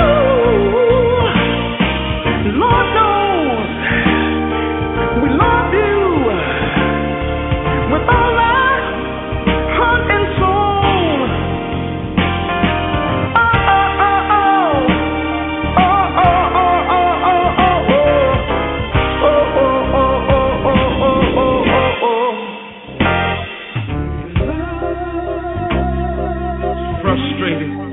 Lord knows we love you with all our heart and soul. Oh, oh, oh, oh. Oh, oh, oh, oh, oh, oh, oh. Oh, oh, oh, oh, oh, oh, oh, oh, oh. Frustrated.